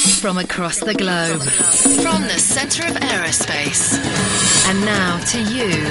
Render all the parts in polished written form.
From across the globe. From the centre of aerospace. And now to you.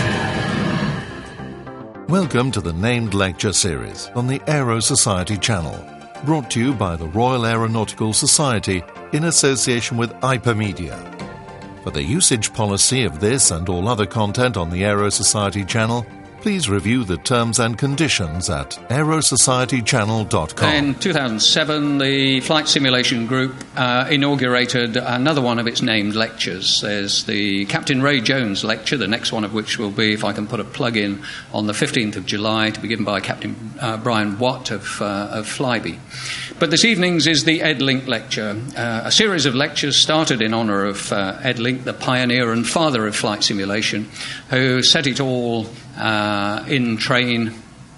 Welcome to the Named Lecture Series on the Aero Society channel, brought to you by the Royal Aeronautical Society in association with Hypermedia. For the usage policy of this and all other content on the Aero Society channel, please review the terms and conditions at aerosocietychannel.com. In 2007, the Flight Simulation Group inaugurated another one of its named lectures. There's the Captain Ray Jones lecture, the next one of which will be, if I can put a plug in, on the 15th of July, to be given by Captain Brian Watt of Flybe. But this evening's is the Ed Link lecture, a series of lectures started in honour of Ed Link, the pioneer and father of flight simulation, who set it all in train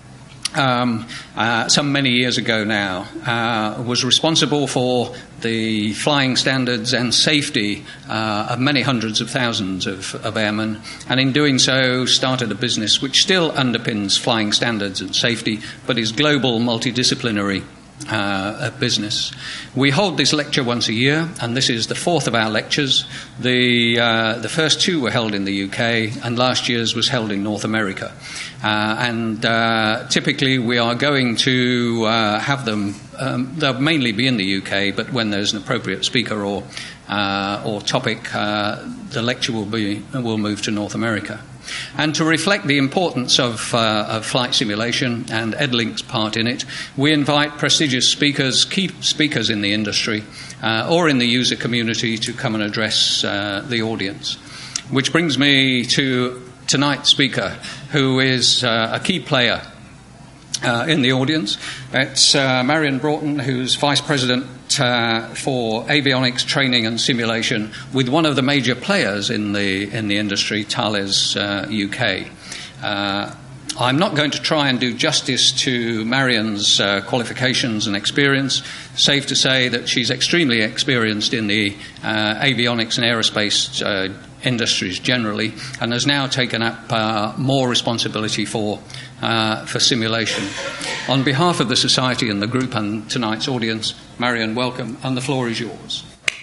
some many years ago now, was responsible for the flying standards and safety of many hundreds of thousands of airmen, and in doing so started a business which still underpins flying standards and safety, but is global, multidisciplinary business. We hold this lecture once a year, and this is the fourth of our lectures. The first two were held in the UK, and last year's was held in North America. Typically we are going to have them, they'll mainly be in the UK, but when there's an appropriate speaker or topic, the lecture will move to North America. And to reflect the importance of flight simulation and Ed Link's part in it, we invite prestigious speakers, key speakers in the industry or in the user community, to come and address the audience. Which brings me to tonight's speaker, who is a key player in the audience. It's Marion Broughton, who's Vice President for avionics training and simulation with one of the major players in the industry, Thales UK. I'm not going to try and do justice to Marion's qualifications and experience. Safe to say that she's extremely experienced in the avionics and aerospace industries generally, and has now taken up more responsibility for simulation. On behalf of the Society and the group and tonight's audience, Marion, welcome, and the floor is yours.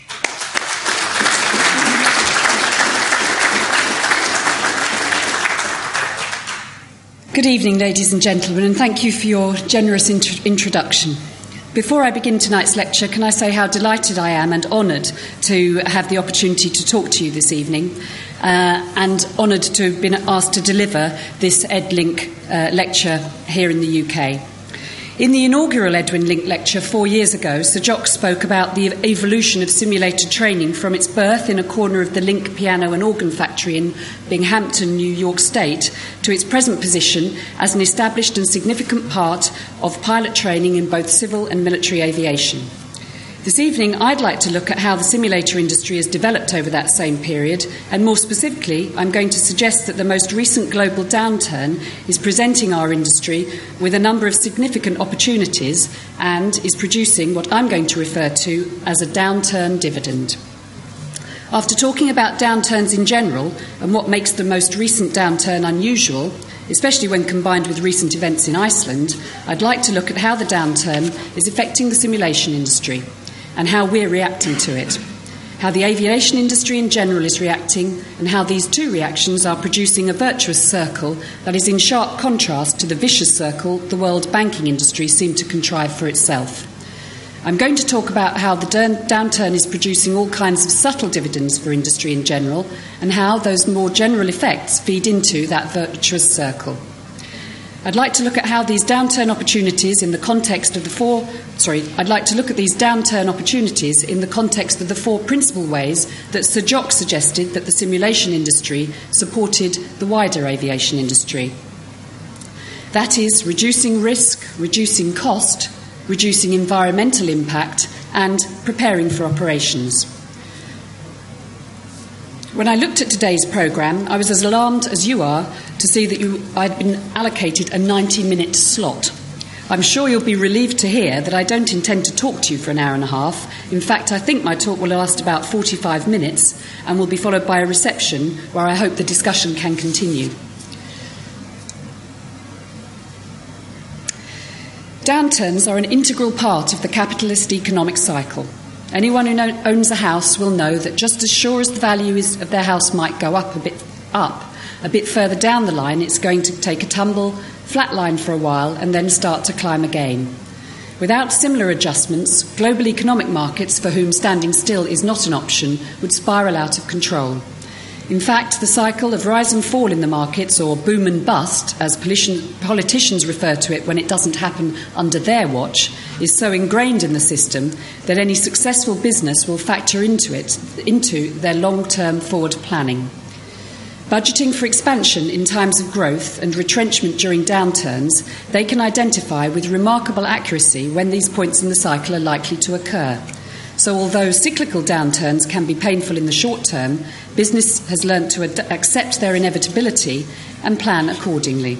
Good evening, ladies and gentlemen, and thank you for your generous introduction. Before I begin tonight's lecture, can I say how delighted I am and honoured to have the opportunity to talk to you this evening, and honoured to have been asked to deliver this Ed Link lecture here in the UK. In the inaugural Edwin Link lecture 4 years ago, Sir Jock spoke about the evolution of simulated training from its birth in a corner of the Link piano and organ factory in Binghamton, New York State, to its present position as an established and significant part of pilot training in both civil and military aviation. This evening, I'd like to look at how the simulator industry has developed over that same period, and more specifically, I'm going to suggest that the most recent global downturn is presenting our industry with a number of significant opportunities and is producing what I'm going to refer to as a downturn dividend. After talking about downturns in general and what makes the most recent downturn unusual, especially when combined with recent events in Iceland, I'd like to look at how the downturn is affecting the simulation industry and how we're reacting to it, how the aviation industry in general is reacting, and how these two reactions are producing a virtuous circle that is in sharp contrast to the vicious circle the world banking industry seemed to contrive for itself. I'm going to talk about how the downturn is producing all kinds of subtle dividends for industry in general, and how those more general effects feed into that virtuous circle. I'd like to look at how these downturn opportunities in the context of the four principal ways that Sir Jock suggested that the simulation industry supported the wider aviation industry. That is, reducing risk, reducing cost, reducing environmental impact, and preparing for operations. When I looked at today's programme, I was as alarmed as you are to see that I'd been allocated a 90-minute slot. I'm sure you'll be relieved to hear that I don't intend to talk to you for an hour and a half. In fact, I think my talk will last about 45 minutes and will be followed by a reception where I hope the discussion can continue. Downturns are an integral part of the capitalist economic cycle. Anyone who owns a house will know that just as sure as the value of their house might go up a bit further down the line, it's going to take a tumble, flatline for a while, and then start to climb again. Without similar adjustments, global economic markets, for whom standing still is not an option, would spiral out of control. In fact, the cycle of rise and fall in the markets, or boom and bust, as politicians refer to it when it doesn't happen under their watch, is so ingrained in the system that any successful business will factor into their long-term forward planning. Budgeting for expansion in times of growth and retrenchment during downturns, they can identify with remarkable accuracy when these points in the cycle are likely to occur. So although cyclical downturns can be painful in the short term, business has learnt to accept their inevitability and plan accordingly.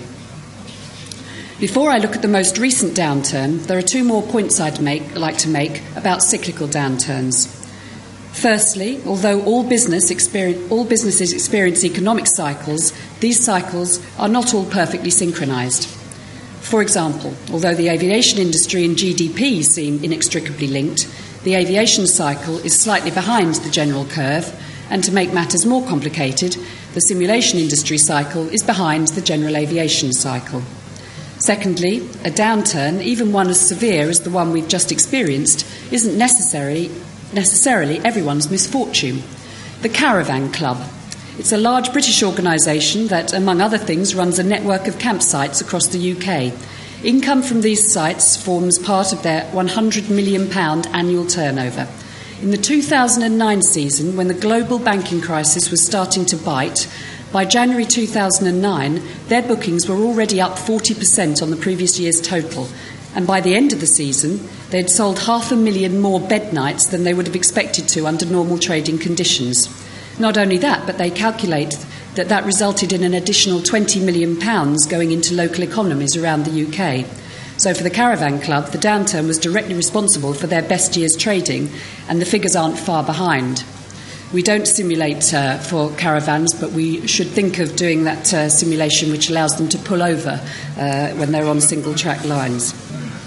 Before I look at the most recent downturn, there are two more points I'd like to make about cyclical downturns. Firstly, although all businesses experience economic cycles, these cycles are not all perfectly synchronised. For example, although the aviation industry and GDP seem inextricably linked, the aviation cycle is slightly behind the general curve, and to make matters more complicated, the simulation industry cycle is behind the general aviation cycle. Secondly, a downturn, even one as severe as the one we've just experienced, isn't necessarily everyone's misfortune. The Caravan Club. It's a large British organisation that, among other things, runs a network of campsites across the UK. Income from these sites forms part of their £100 million annual turnover. In the 2009 season, when the global banking crisis was starting to bite, by January 2009, their bookings were already up 40% on the previous year's total. And by the end of the season, they had sold 500,000 more bed nights than they would have expected to under normal trading conditions. Not only that, but they calculate that resulted in an additional £20 million going into local economies around the UK. So for the Caravan Club, the downturn was directly responsible for their best year's trading, and the figures aren't far behind. We don't simulate for caravans, but we should think of doing that simulation which allows them to pull over when they're on single-track lines.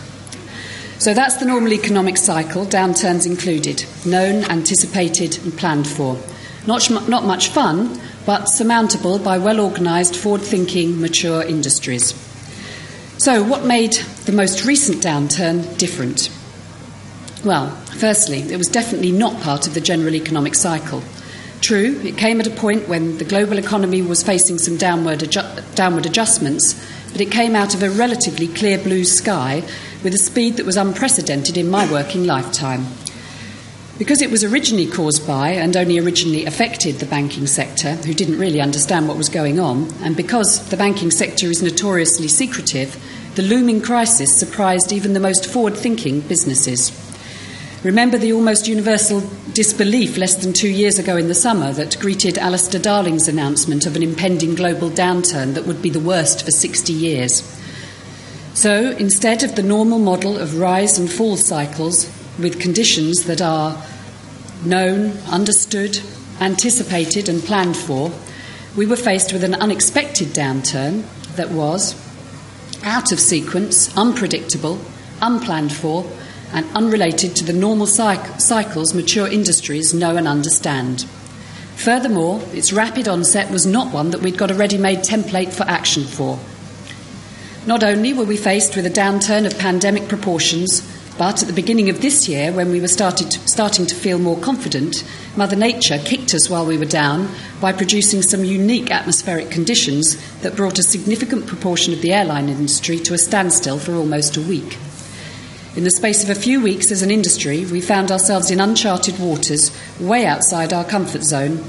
So that's the normal economic cycle, downturns included, known, anticipated and planned for. Not much fun, but surmountable by well-organised, forward-thinking, mature industries. So what made the most recent downturn different? Well, firstly, it was definitely not part of the general economic cycle. True, it came at a point when the global economy was facing some downward adjustments, but it came out of a relatively clear blue sky with a speed that was unprecedented in my working lifetime. Because it was originally caused by and only originally affected the banking sector, who didn't really understand what was going on, and because the banking sector is notoriously secretive, the looming crisis surprised even the most forward-thinking businesses. Remember the almost universal disbelief less than 2 years ago in the summer that greeted Alistair Darling's announcement of an impending global downturn that would be the worst for 60 years. So, instead of the normal model of rise and fall cycles with conditions that are known, understood, anticipated and planned for, we were faced with an unexpected downturn that was out of sequence, unpredictable, unplanned for, and unrelated to the normal cycles mature industries know and understand. Furthermore, its rapid onset was not one that we'd got a ready-made template for action for. Not only were we faced with a downturn of pandemic proportions, but at the beginning of this year, when we were starting to feel more confident, Mother Nature kicked us while we were down by producing some unique atmospheric conditions that brought a significant proportion of the airline industry to a standstill for almost a week. In the space of a few weeks as an industry, we found ourselves in uncharted waters, way outside our comfort zone,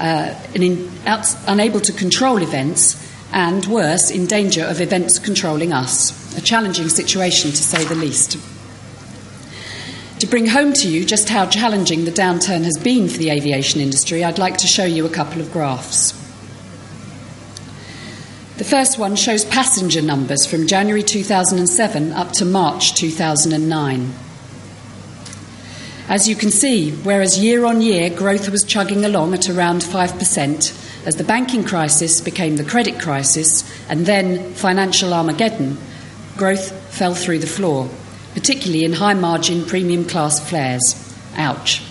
unable to control events, and worse, in danger of events controlling us. A challenging situation, to say the least. To bring home to you just how challenging the downturn has been for the aviation industry, I'd like to show you a couple of graphs. The first one shows passenger numbers from January 2007 up to March 2009. As you can see, whereas year on year growth was chugging along at around 5%, as the banking crisis became the credit crisis and then financial Armageddon, growth fell through the floor, particularly in high-margin premium class fares. Ouch.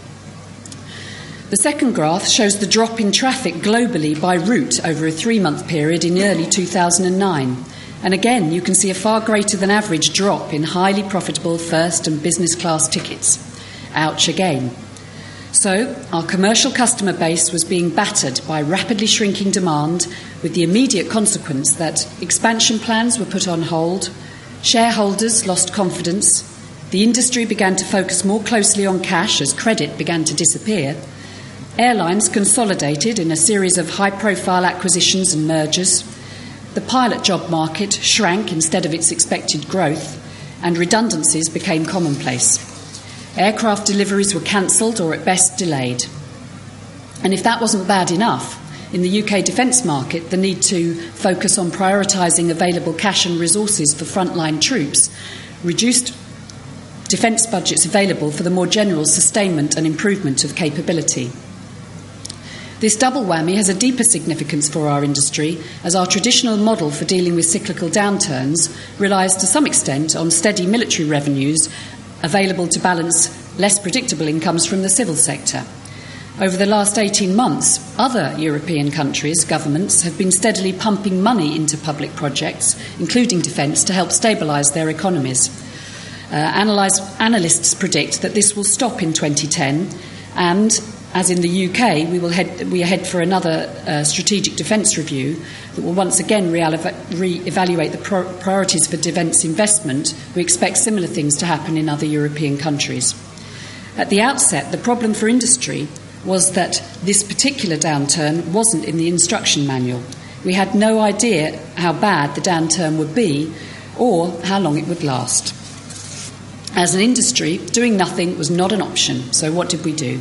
The second graph shows the drop in traffic globally by route over a 3-month period in early 2009. And again, you can see a far greater than average drop in highly profitable first and business class tickets. Ouch again. So, our commercial customer base was being battered by rapidly shrinking demand, with the immediate consequence that expansion plans were put on hold, shareholders lost confidence, the industry began to focus more closely on cash as credit began to disappear, airlines consolidated in a series of high-profile acquisitions and mergers, the pilot job market shrank instead of its expected growth, and redundancies became commonplace. Aircraft deliveries were cancelled or at best delayed. And if that wasn't bad enough, in the UK defence market, the need to focus on prioritising available cash and resources for frontline troops reduced defence budgets available for the more general sustainment and improvement of capability. This double whammy has a deeper significance for our industry, as our traditional model for dealing with cyclical downturns relies to some extent on steady military revenues available to balance less predictable incomes from the civil sector. Over the last 18 months, other European countries' governments have been steadily pumping money into public projects, including defence, to help stabilise their economies. Analysts predict that this will stop in 2010, and as in the UK, we are head for another strategic defence review that will once again re-evaluate the priorities for defence investment. We expect similar things to happen in other European countries. At the outset, the problem for industry was that this particular downturn wasn't in the instruction manual. We had no idea how bad the downturn would be or how long it would last. As an industry, doing nothing was not an option, so what did we do?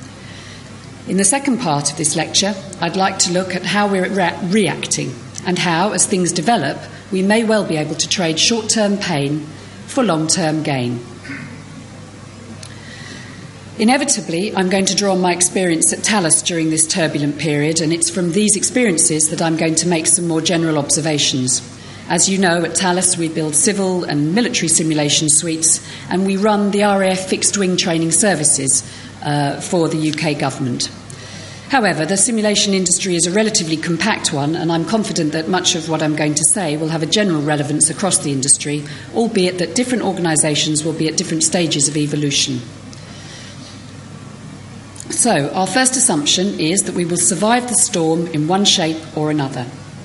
In the second part of this lecture, I'd like to look at how we're reacting and how, as things develop, we may well be able to trade short-term pain for long-term gain. Inevitably, I'm going to draw on my experience at Thales during this turbulent period, and it's from these experiences that I'm going to make some more general observations. As you know, at Thales we build civil and military simulation suites, and we run the RAF fixed-wing training services for the UK government. However, the simulation industry is a relatively compact one, and I'm confident that much of what I'm going to say will have a general relevance across the industry, albeit that different organisations will be at different stages of evolution. So, our first assumption is that we will survive the storm in one shape or another.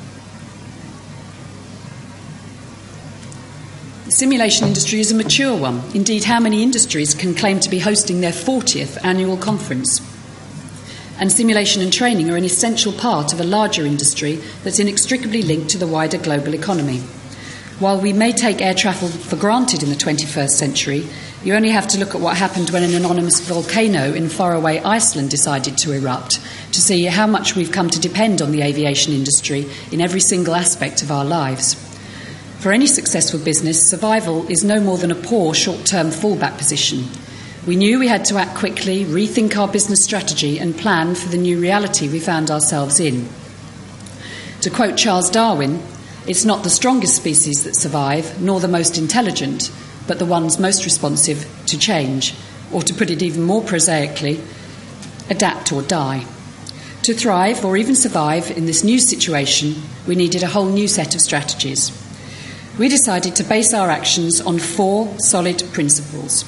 The simulation industry is a mature one. Indeed, how many industries can claim to be hosting their 40th annual conference? And simulation and training are an essential part of a larger industry that's inextricably linked to the wider global economy. While we may take air travel for granted in the 21st century, you only have to look at what happened when an anonymous volcano in faraway Iceland decided to erupt to see how much we've come to depend on the aviation industry in every single aspect of our lives. For any successful business, survival is no more than a poor short-term fallback position. We knew we had to act quickly, rethink our business strategy and plan for the new reality we found ourselves in. To quote Charles Darwin, it's not the strongest species that survive, nor the most intelligent, but the ones most responsive to change, or to put it even more prosaically, adapt or die. To thrive or even survive in this new situation, we needed a whole new set of strategies. We decided to base our actions on 4 solid principles.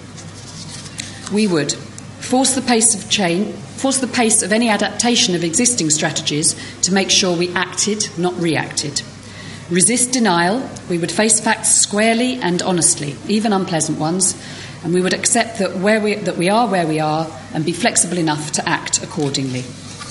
We would force the pace of any adaptation of existing strategies to make sure we acted, not reacted. Resist denial. We would face facts squarely and honestly, even unpleasant ones, and we would accept that we are where we are and be flexible enough to act accordingly.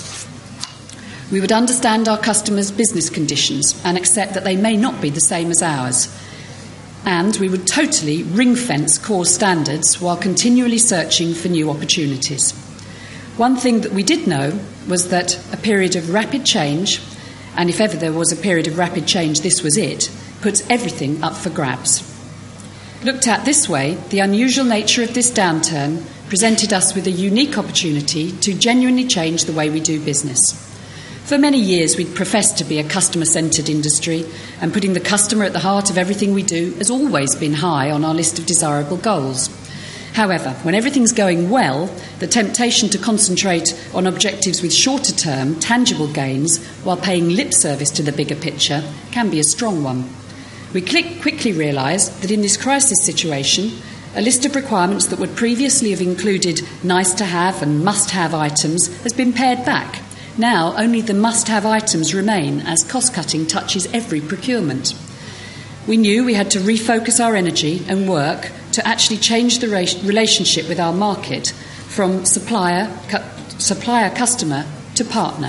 We would understand our customers' business conditions and accept that they may not be the same as ours. And we would totally ring-fence core standards while continually searching for new opportunities. One thing that we did know was that a period of rapid change, and if ever there was a period of rapid change, this was it, puts everything up for grabs. Looked at this way, the unusual nature of this downturn presented us with a unique opportunity to genuinely change the way we do business. For many years, we'd professed to be a customer-centred industry, and putting the customer at the heart of everything we do has always been high on our list of desirable goals. However, when everything's going well, the temptation to concentrate on objectives with shorter-term, tangible gains while paying lip service to the bigger picture can be a strong one. We quickly realised that in this crisis situation, a list of requirements that would previously have included nice-to-have and must-have items has been pared back. Now, only the must-have items remain as cost-cutting touches every procurement. We knew we had to refocus our energy and work to actually change the relationship with our market from supplier-customer to partner.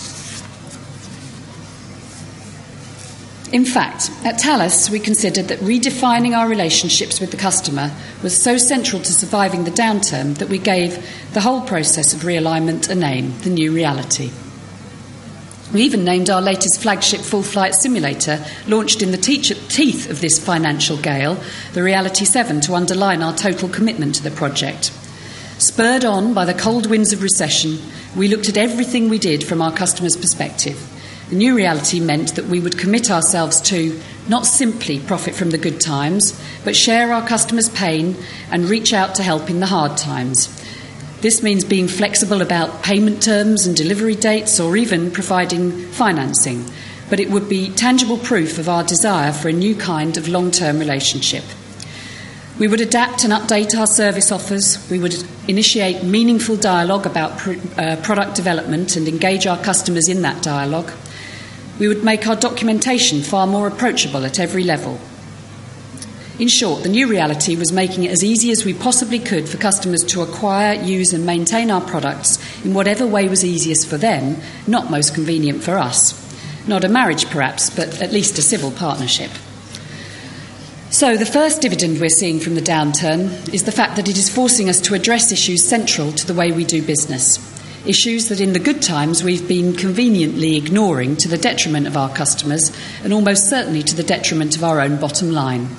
In fact, at Thales, we considered that redefining our relationships with the customer was so central to surviving the downturn that we gave the whole process of realignment a name, the New Reality. We even named our latest flagship full-flight simulator, launched in the teeth of this financial gale, the Reality 7, to underline our total commitment to the project. Spurred on by the cold winds of recession, we looked at everything we did from our customers' perspective. The New Reality meant that we would commit ourselves to not simply profit from the good times, but share our customers' pain and reach out to help in the hard times. This means being flexible about payment terms and delivery dates, or even providing financing, but it would be tangible proof of our desire for a new kind of long-term relationship. We would adapt and update our service offers. We would initiate meaningful dialogue about product development and engage our customers in that dialogue. We would make our documentation far more approachable at every level. In short, the New Reality was making it as easy as we possibly could for customers to acquire, use and maintain our products in whatever way was easiest for them, not most convenient for us. Not a marriage perhaps, but at least a civil partnership. So the first dividend we're seeing from the downturn is the fact that it is forcing us to address issues central to the way we do business. Issues that in the good times we've been conveniently ignoring to the detriment of our customers and almost certainly to the detriment of our own bottom line.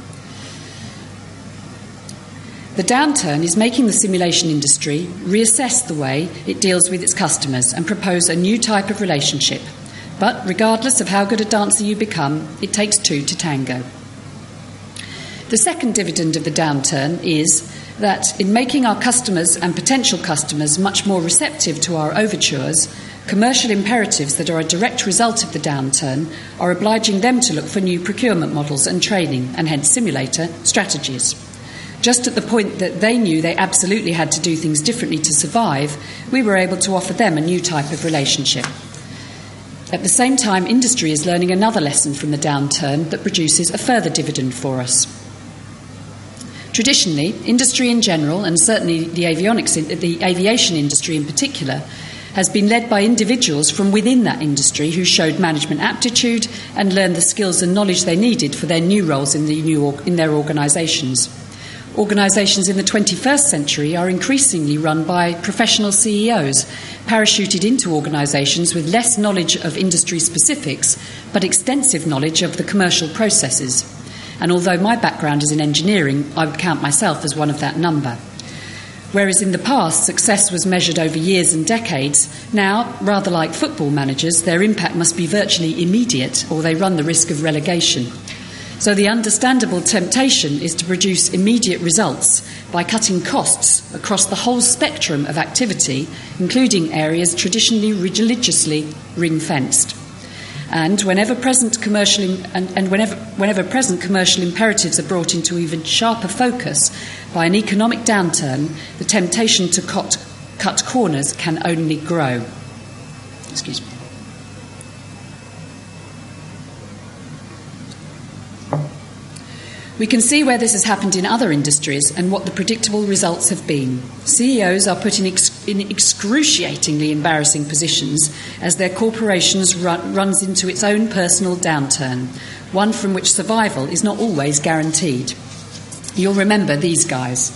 The downturn is making the simulation industry reassess the way it deals with its customers and propose a new type of relationship. But regardless of how good a dancer you become, it takes two to tango. The second dividend of the downturn is that in making our customers and potential customers much more receptive to our overtures, commercial imperatives that are a direct result of the downturn are obliging them to look for new procurement models and training, and hence simulator strategies. Just at the point that they knew they absolutely had to do things differently to survive, we were able to offer them a new type of relationship. At the same time, industry is learning another lesson from the downturn that produces a further dividend for us. Traditionally, industry in general, and certainly the aviation industry in particular, has been led by individuals from within that industry who showed management aptitude and learned the skills and knowledge they needed for their new roles in their organisations. Organisations in the 21st century are increasingly run by professional CEOs, parachuted into organisations with less knowledge of industry specifics, but extensive knowledge of the commercial processes. And although my background is in engineering, I would count myself as one of that number. Whereas in the past, success was measured over years and decades, now, rather like football managers, their impact must be virtually immediate, or they run the risk of relegation. So the understandable temptation is to produce immediate results by cutting costs across the whole spectrum of activity, including areas traditionally religiously ring-fenced. And whenever present commercial imperatives are brought into even sharper focus by an economic downturn, the temptation to cut corners can only grow. Excuse me. We can see where this has happened in other industries and what the predictable results have been. CEOs are put in excruciatingly embarrassing positions as their corporations runs into its own personal downturn, one from which survival is not always guaranteed. You'll remember these guys.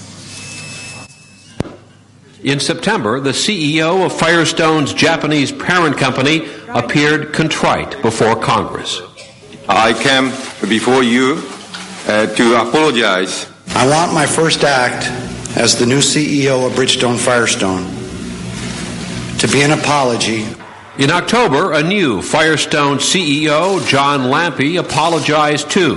In September, the CEO of Firestone's Japanese parent company appeared contrite before Congress. I came before you to apologize. I want my first act as the new CEO of Bridgestone Firestone to be an apology. In October, a new Firestone CEO, John Lampe, apologized too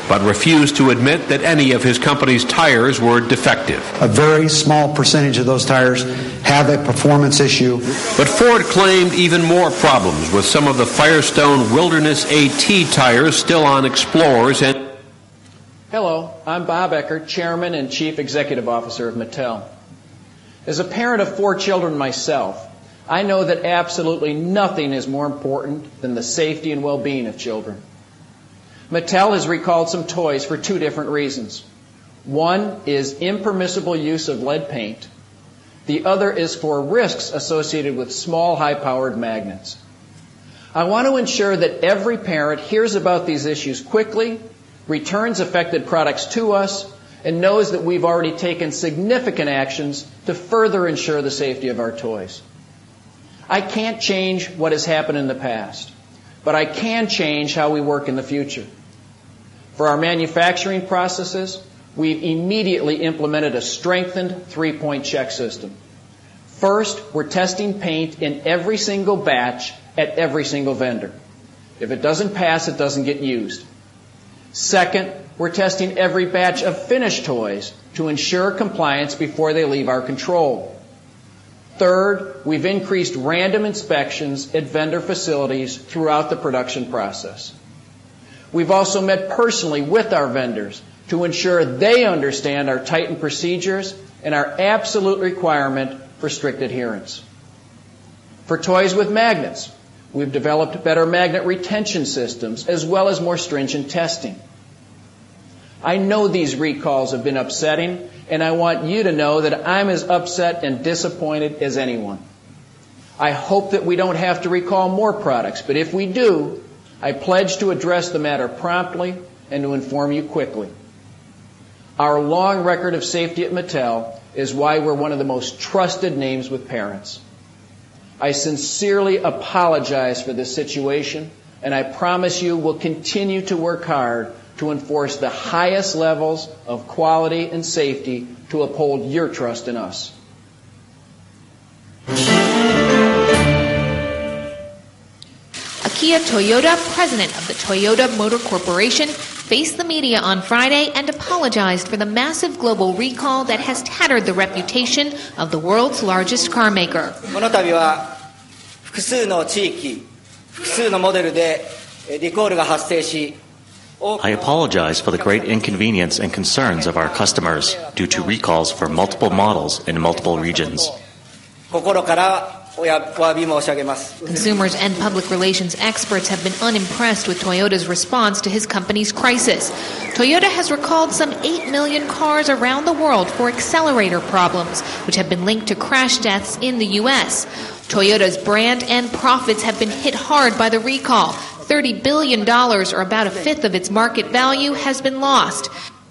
but refused to admit that any of his company's tires were defective. A very small percentage of those tires have a performance issue. But Ford claimed even more problems with some of the Firestone Wilderness AT tires still on Explorers. And hello, I'm Bob Eckert, Chairman and Chief Executive Officer of Mattel. As a parent of 4 children myself, I know that absolutely nothing is more important than the safety and well-being of children. Mattel has recalled some toys for 2 different reasons. One is impermissible use of lead paint. The other is for risks associated with small, high-powered magnets. I want to ensure that every parent hears about these issues quickly, returns affected products to us, and knows that we've already taken significant actions to further ensure the safety of our toys. I can't change what has happened in the past, but I can change how we work in the future. For our manufacturing processes, we've immediately implemented a strengthened 3-point check system. First, we're testing paint in every single batch at every single vendor. If it doesn't pass, it doesn't get used. Second, we're testing every batch of finished toys to ensure compliance before they leave our control. Third, we've increased random inspections at vendor facilities throughout the production process. We've also met personally with our vendors to ensure they understand our tightened procedures and our absolute requirement for strict adherence. For toys with magnets, we've developed better magnet retention systems as well as more stringent testing. I know these recalls have been upsetting, and I want you to know that I'm as upset and disappointed as anyone. I hope that we don't have to recall more products, but if we do, I pledge to address the matter promptly and to inform you quickly. Our long record of safety at Mattel is why we're one of the most trusted names with parents. I sincerely apologize for this situation, and I promise you we'll continue to work hard to enforce the highest levels of quality and safety to uphold your trust in us. Akio Toyoda, president of the Toyota Motor Corporation, faced the media on Friday and apologized for the massive global recall that has tattered the reputation of the world's largest car maker. この度は複数の地域、複数のモデルでリコールが発生し I apologize for the great inconvenience and concerns of our customers due to recalls for multiple models in multiple regions. Consumers and public relations experts have been unimpressed with Toyota's response to his company's crisis. Toyota has recalled some 8 million cars around the world for accelerator problems, which have been linked to crash deaths in the U.S. Toyota's brand and profits have been hit hard by the recall. $30 billion, or about a fifth of its market value, has been lost.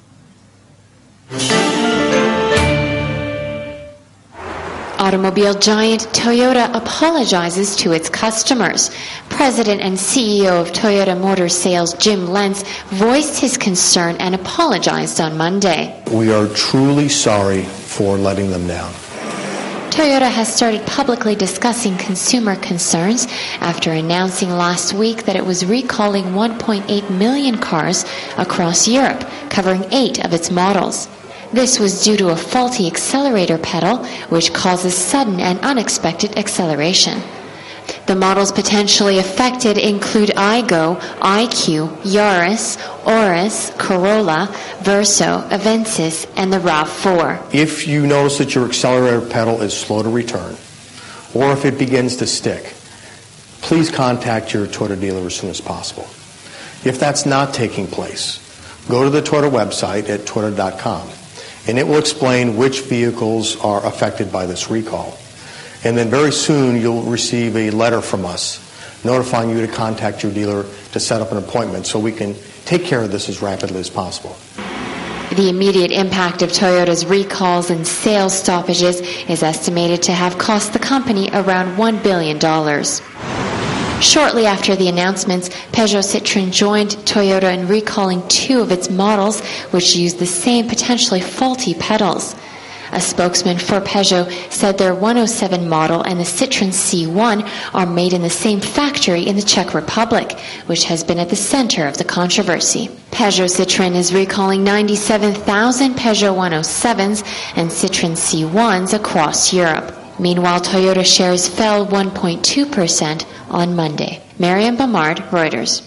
Automobile giant Toyota apologizes to its customers. President and CEO of Toyota Motor Sales Jim Lentz voiced his concern and apologized on Monday. We are truly sorry for letting them down. Toyota has started publicly discussing consumer concerns after announcing last week that it was recalling 1.8 million cars across Europe, covering 8 of its models. This was due to a faulty accelerator pedal, which causes sudden and unexpected acceleration. The models potentially affected include Aygo, IQ, Yaris, Auris, Corolla, Verso, Avensis, and the RAV4. If you notice that your accelerator pedal is slow to return, or if it begins to stick, please contact your Toyota dealer as soon as possible. If that's not taking place, go to the Toyota website at toyota.com, and it will explain which vehicles are affected by this recall. And then very soon you'll receive a letter from us notifying you to contact your dealer to set up an appointment so we can take care of this as rapidly as possible. The immediate impact of Toyota's recalls and sales stoppages is estimated to have cost the company around $1 billion. Shortly after the announcements, Peugeot Citroën joined Toyota in recalling 2 of its models, which used the same potentially faulty pedals. A spokesman for Peugeot said their 107 model and the Citroën C1 are made in the same factory in the Czech Republic, which has been at the center of the controversy. Peugeot Citroën is recalling 97,000 Peugeot 107s and Citroën C1s across Europe. Meanwhile, Toyota shares fell 1.2% on Monday. Mariam Bamard, Reuters.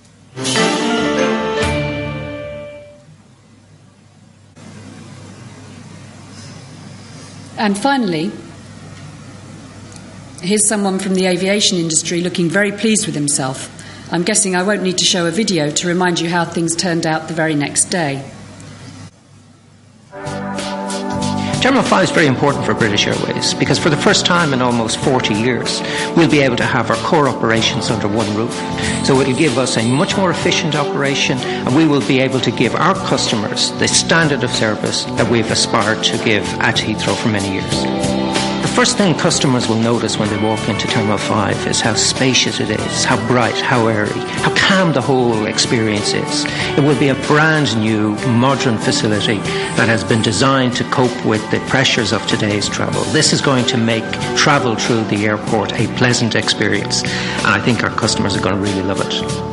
And finally, here's someone from the aviation industry looking very pleased with himself. I'm guessing I won't need to show a video to remind you how things turned out the very next day. Terminal 5 is very important for British Airways because for the first time in almost 40 years, we'll be able to have our core operations under one roof. So it'll give us a much more efficient operation, and we will be able to give our customers the standard of service that we've aspired to give at Heathrow for many years. The first thing customers will notice when they walk into Terminal 5 is how spacious it is, how bright, how airy, how calm the whole experience is. It will be a brand new, modern facility that has been designed to cope with the pressures of today's travel. This is going to make travel through the airport a pleasant experience, and I think our customers are going to really love it.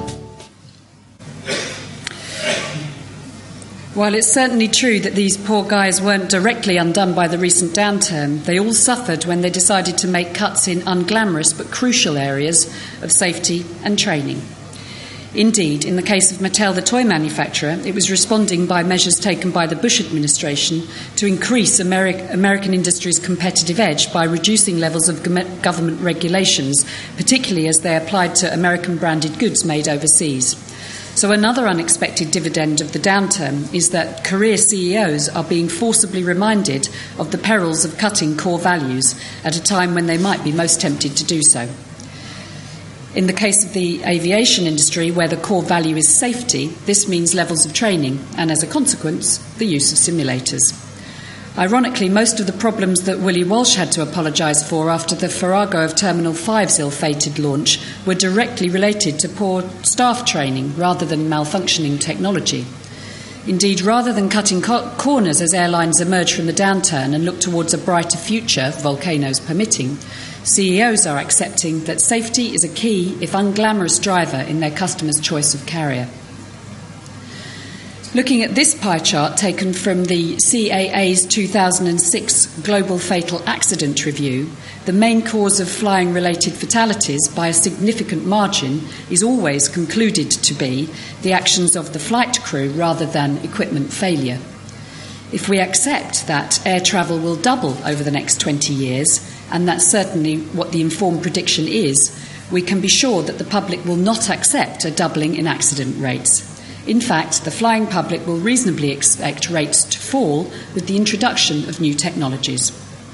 While it's certainly true that these poor guys weren't directly undone by the recent downturn, they all suffered when they decided to make cuts in unglamorous but crucial areas of safety and training. Indeed, in the case of Mattel, the toy manufacturer, it was responding by measures taken by the Bush administration to increase American industry's competitive edge by reducing levels of government regulations, particularly as they applied to American-branded goods made overseas. So another unexpected dividend of the downturn is that career CEOs are being forcibly reminded of the perils of cutting core values at a time when they might be most tempted to do so. In the case of the aviation industry, where the core value is safety, this means levels of training and, as a consequence, the use of simulators. Ironically, most of the problems that Willie Walsh had to apologise for after the Farrago of Terminal 5's ill-fated launch were directly related to poor staff training rather than malfunctioning technology. Indeed, rather than cutting corners as airlines emerge from the downturn and look towards a brighter future, volcanoes permitting, CEOs are accepting that safety is a key, if unglamorous, driver in their customers' choice of carrier. Looking at this pie chart taken from the CAA's 2006 Global Fatal Accident Review, the main cause of flying-related fatalities by a significant margin is always concluded to be the actions of the flight crew rather than equipment failure. If we accept that air travel will double over the next 20 years, and that's certainly what the informed prediction is, we can be sure that the public will not accept a doubling in accident rates. In fact, the flying public will reasonably expect rates to fall with the introduction of new technologies.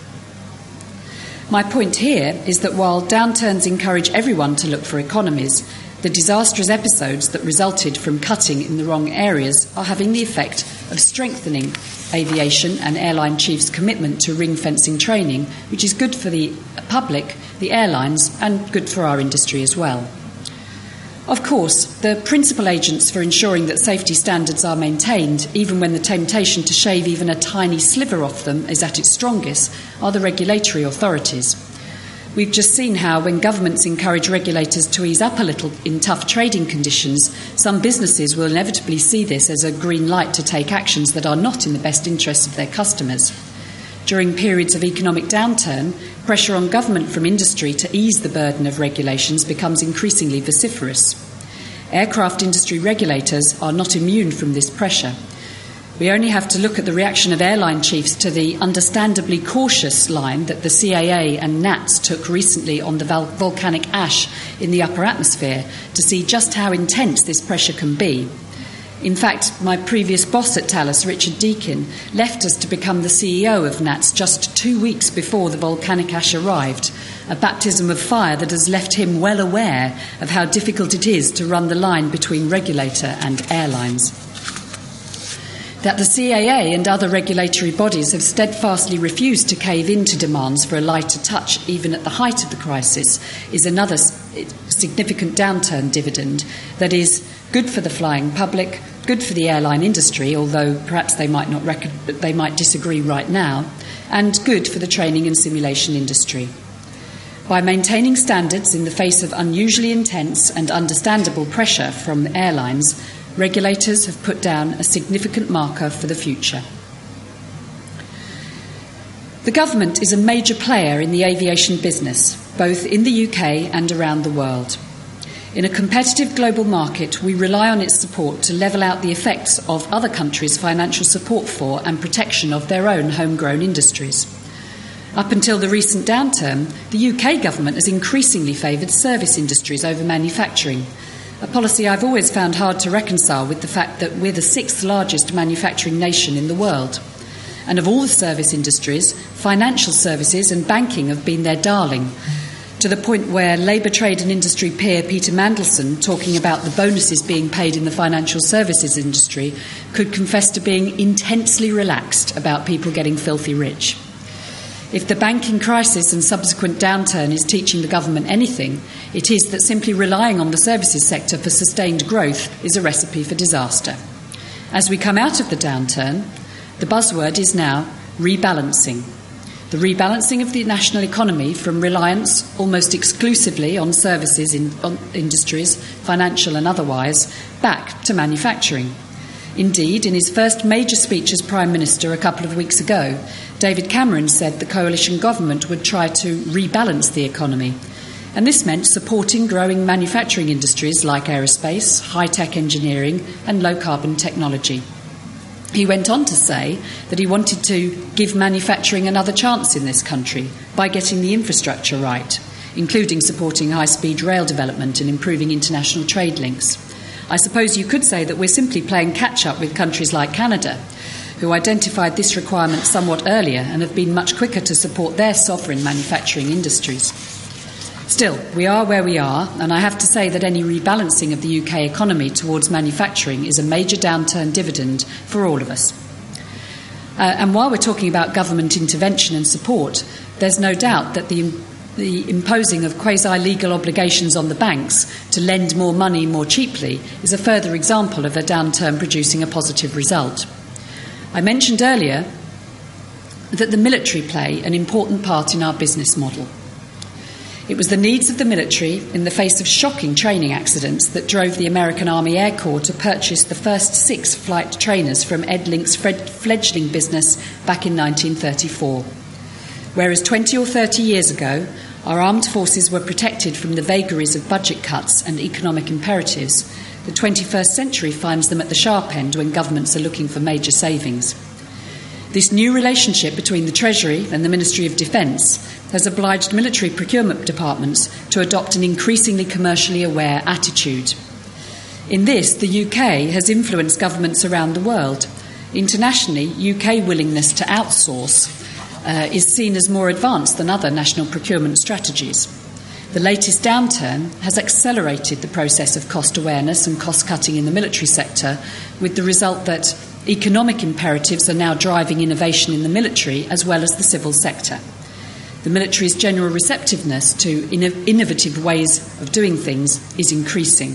My point here is that while downturns encourage everyone to look for economies, the disastrous episodes that resulted from cutting in the wrong areas are having the effect of strengthening aviation and airline chiefs' commitment to ring-fencing training, which is good for the public, the airlines, and good for our industry as well. Of course, the principal agents for ensuring that safety standards are maintained, even when the temptation to shave even a tiny sliver off them is at its strongest, are the regulatory authorities. We've just seen how, when governments encourage regulators to ease up a little in tough trading conditions, some businesses will inevitably see this as a green light to take actions that are not in the best interests of their customers. During periods of economic downturn, pressure on government from industry to ease the burden of regulations becomes increasingly vociferous. Aircraft industry regulators are not immune from this pressure. We only have to look at the reaction of airline chiefs to the understandably cautious line that the CAA and NATS took recently on the volcanic ash in the upper atmosphere to see just how intense this pressure can be. In fact, my previous boss at Thales, Richard Deakin, left us to become the CEO of NATS just 2 weeks before the volcanic ash arrived, a baptism of fire that has left him well aware of how difficult it is to run the line between regulator and airlines. That the CAA and other regulatory bodies have steadfastly refused to cave into demands for a lighter touch even at the height of the crisis is another significant downturn dividend that is good for the flying public, good for the airline industry, although perhaps they might disagree right now, and good for the training and simulation industry. By maintaining standards in the face of unusually intense and understandable pressure from airlines, regulators have put down a significant marker for the future. The government is a major player in the aviation business, both in the UK and around the world. In a competitive global market, we rely on its support to level out the effects of other countries' financial support for and protection of their own homegrown industries. Up until the recent downturn, the UK government has increasingly favoured service industries over manufacturing, a policy I've always found hard to reconcile with the fact that we're the sixth largest manufacturing nation in the world. And of all the service industries, financial services and banking have been their darling, to the point where Labour Trade and Industry peer Peter Mandelson, talking about the bonuses being paid in the financial services industry, could confess to being intensely relaxed about people getting filthy rich. If the banking crisis and subsequent downturn is teaching the government anything, it is that simply relying on the services sector for sustained growth is a recipe for disaster. As we come out of the downturn, the buzzword is now rebalancing. The rebalancing of the national economy from reliance almost exclusively on services industries, financial and otherwise, back to manufacturing. Indeed, in his first major speech as Prime Minister a couple of weeks ago, David Cameron said the coalition government would try to rebalance the economy. And this meant supporting growing manufacturing industries like aerospace, high-tech engineering and low-carbon technology. He went on to say that he wanted to give manufacturing another chance in this country by getting the infrastructure right, including supporting high-speed rail development and improving international trade links. I suppose you could say that we're simply playing catch-up with countries like Canada, who identified this requirement somewhat earlier and have been much quicker to support their sovereign manufacturing industries. Still, we are where we are, and I have to say that any rebalancing of the UK economy towards manufacturing is a major downturn dividend for all of us. And while we're talking about government intervention and support, there's no doubt that the imposing of quasi-legal obligations on the banks to lend more money more cheaply is a further example of a downturn producing a positive result. I mentioned earlier that the military play an important part in our business model. It was the needs of the military in the face of shocking training accidents that drove the American Army Air Corps to purchase the first 6 flight trainers from Ed Link's fledgling business back in 1934. Whereas 20 or 30 years ago, our armed forces were protected from the vagaries of budget cuts and economic imperatives, the 21st century finds them at the sharp end when governments are looking for major savings. This new relationship between the Treasury and the Ministry of Defence has obliged military procurement departments to adopt an increasingly commercially aware attitude. In this, the UK has influenced governments around the world. Internationally, UK willingness to outsource is seen as more advanced than other national procurement strategies. The latest downturn has accelerated the process of cost awareness and cost cutting in the military sector, with the result that economic imperatives are now driving innovation in the military as well as the civil sector. The military's general receptiveness to innovative ways of doing things is increasing.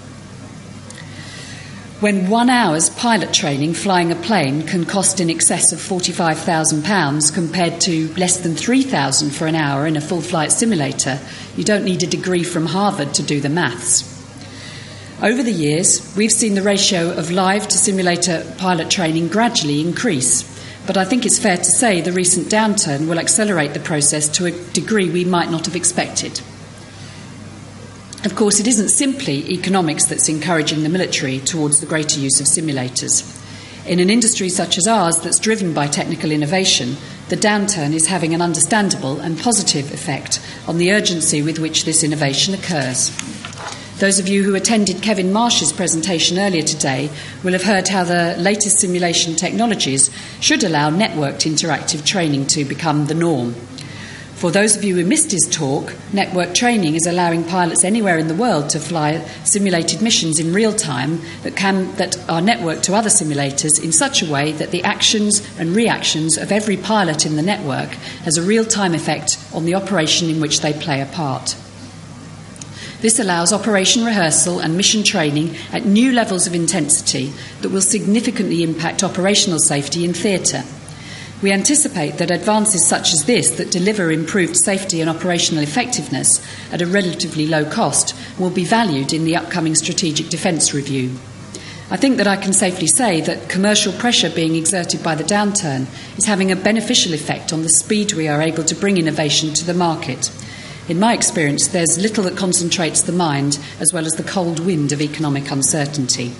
When 1 hour's pilot training flying a plane can cost in excess of £45,000 compared to less than £3,000 for an hour in a full flight simulator, you don't need a degree from Harvard to do the maths. Over the years, we've seen the ratio of live to simulator pilot training gradually increase, but I think it's fair to say the recent downturn will accelerate the process to a degree we might not have expected. Of course, it isn't simply economics that's encouraging the military towards the greater use of simulators. In an industry such as ours that's driven by technical innovation, the downturn is having an understandable and positive effect on the urgency with which this innovation occurs. Those of you who attended Kevin Marsh's presentation earlier today will have heard how the latest simulation technologies should allow networked interactive training to become the norm. For those of you who missed his talk, network training is allowing pilots anywhere in the world to fly simulated missions in real time that are networked to other simulators in such a way that the actions and reactions of every pilot in the network has a real-time effect on the operation in which they play a part. This allows operation rehearsal and mission training at new levels of intensity that will significantly impact operational safety in theatre. We anticipate that advances such as this that deliver improved safety and operational effectiveness at a relatively low cost will be valued in the upcoming Strategic Defence Review. I think that I can safely say that commercial pressure being exerted by the downturn is having a beneficial effect on the speed we are able to bring innovation to the market. In my experience, there's little that concentrates the mind as well as the cold wind of economic uncertainty.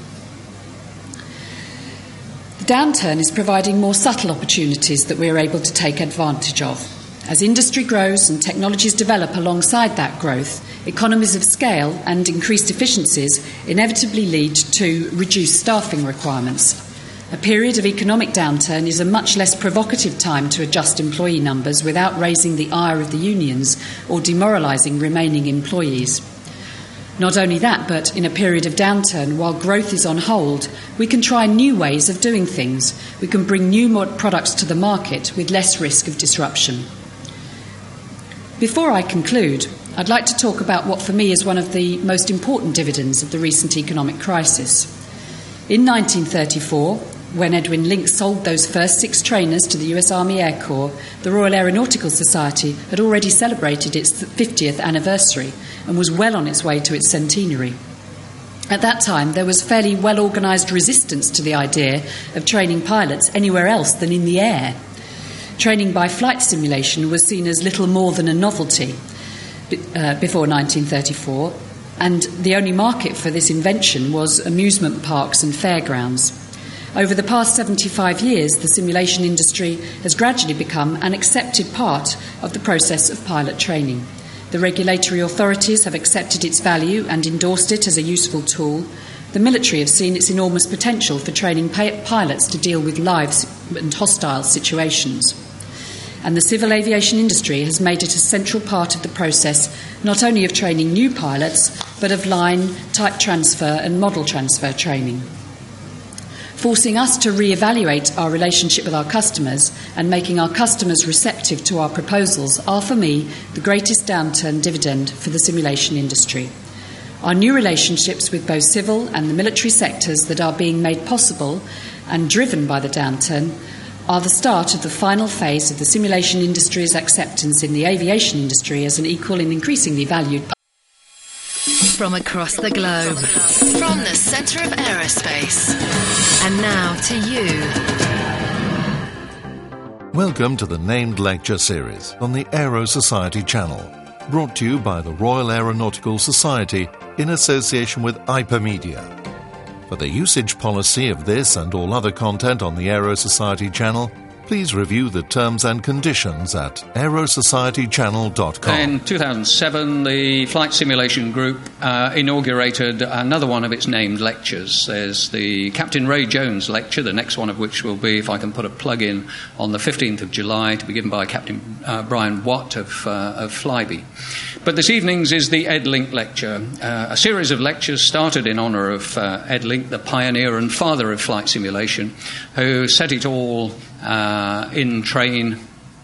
The downturn is providing more subtle opportunities that we are able to take advantage of. As industry grows and technologies develop alongside that growth, economies of scale and increased efficiencies inevitably lead to reduced staffing requirements. A period of economic downturn is a much less provocative time to adjust employee numbers without raising the ire of the unions or demoralising remaining employees. Not only that, but in a period of downturn, while growth is on hold, we can try new ways of doing things. We can bring new products to the market with less risk of disruption. Before I conclude, I'd like to talk about what for me is one of the most important dividends of the recent economic crisis. In 1934, when Edwin Link sold those first 6 trainers to the US Army Air Corps, the Royal Aeronautical Society had already celebrated its 50th anniversary and was well on its way to its centenary. At that time, there was fairly well-organised resistance to the idea of training pilots anywhere else than in the air. Training by flight simulation was seen as little more than a novelty before 1934, and the only market for this invention was amusement parks and fairgrounds. Over the past 75 years, the simulation industry has gradually become an accepted part of the process of pilot training. The regulatory authorities have accepted its value and endorsed it as a useful tool. The military have seen its enormous potential for training pilots to deal with live and hostile situations. And the civil aviation industry has made it a central part of the process, not only of training new pilots, but of line, type transfer and model transfer training. Forcing us to re-evaluate our relationship with our customers and making our customers receptive to our proposals are, for me, the greatest downturn dividend for the simulation industry. Our new relationships with both civil and the military sectors that are being made possible and driven by the downturn are the start of the final phase of the simulation industry's acceptance in the aviation industry as an equal and increasingly valued part. From across the globe, from the centre of aerospace, and now to you. Welcome to the Named Lecture Series on the Aero Society channel, brought to you by the Royal Aeronautical Society in association with Hypermedia. For the usage policy of this and all other content on the Aero Society channel, please review the terms and conditions at aerosocietychannel.com. In 2007, the Flight Simulation Group inaugurated another one of its named lectures. There's the Captain Ray Jones lecture, the next one of which will be, if I can put a plug in, on the 15th of July, to be given by Captain Brian Watt of Flybe. But this evening's is the Ed Link lecture, a series of lectures started in honour of Ed Link, the pioneer and father of flight simulation, who set it all in train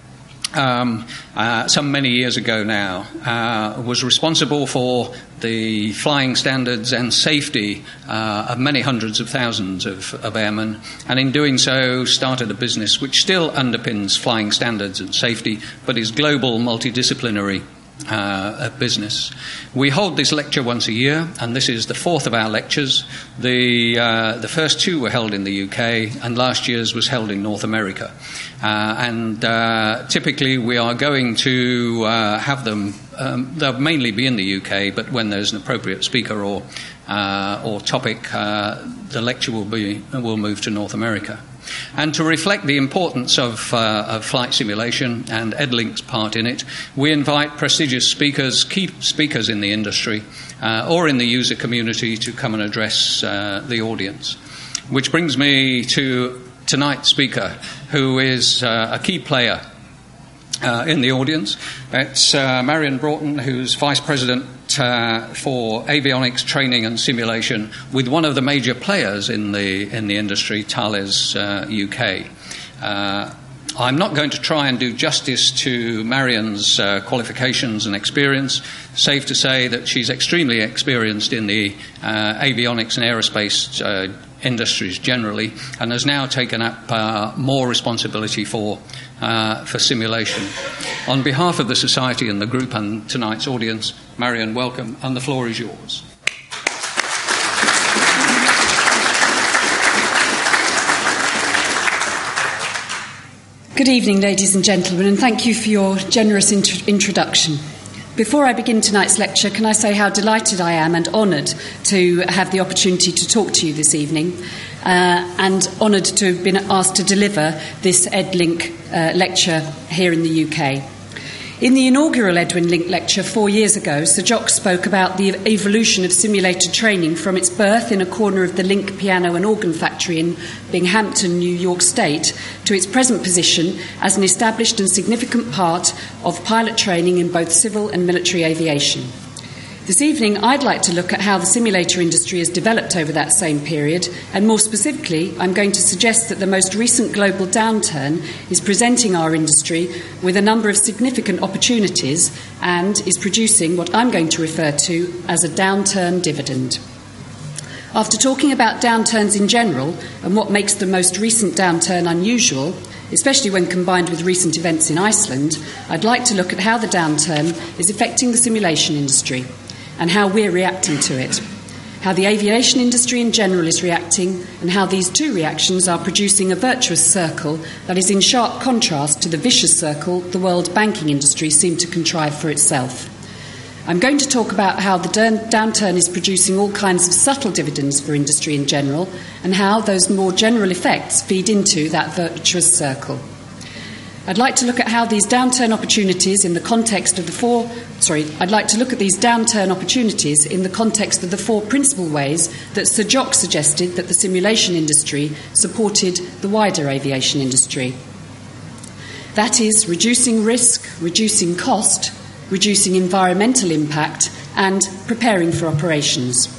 some many years ago now, was responsible for the flying standards and safety of many hundreds of thousands of airmen, and in doing so started a business which still underpins flying standards and safety, but is global, multidisciplinary business. We hold this lecture once a year, and this is the fourth of our lectures. The first two were held in the UK, and last year's was held in North America. And typically we are going to have them, they'll mainly be in the UK, but when there's an appropriate speaker or topic, the lecture will move to North America. And to reflect the importance of flight simulation and Ed Link's part in it, we invite prestigious speakers, key speakers in the industry or in the user community to come and address the audience. Which brings me to tonight's speaker, who is a key player in the audience. It's Marion Broughton, who's Vice President for Avionics Training and Simulation with one of the major players in the industry, Thales UK. I'm not going to try and do justice to Marion's qualifications and experience. Safe to say that she's extremely experienced in the avionics and aerospace industries generally, and has now taken up more responsibility for simulation. On behalf of the Society and the group and tonight's audience, Marion, welcome, and the floor is yours. Good evening, ladies and gentlemen, and thank you for your generous introduction. Before I begin tonight's lecture, can I say how delighted I am and honoured to have the opportunity to talk to you this evening, and honoured to have been asked to deliver this EdLink lecture here in the UK. In the inaugural Edwin Link lecture 4 years ago, Sir Jock spoke about the evolution of simulated training from its birth in a corner of the Link piano and organ factory in Binghamton, New York State, to its present position as an established and significant part of pilot training in both civil and military aviation. This evening, I'd like to look at how the simulator industry has developed over that same period, and more specifically, I'm going to suggest that the most recent global downturn is presenting our industry with a number of significant opportunities and is producing what I'm going to refer to as a downturn dividend. After talking about downturns in general and what makes the most recent downturn unusual, especially when combined with recent events in Iceland, I'd like to look at how the downturn is affecting the simulation industry and how we're reacting to it, how the aviation industry in general is reacting, and how these two reactions are producing a virtuous circle that is in sharp contrast to the vicious circle the world banking industry seemed to contrive for itself. I'm going to talk about how the downturn is producing all kinds of subtle dividends for industry in general, and how those more general effects feed into that virtuous circle. I'd like to look at how these downturn opportunities in the context of the four principal ways that Sir Jock suggested that the simulation industry supported the wider aviation industry. That is, reducing risk, reducing cost, reducing environmental impact, and preparing for operations.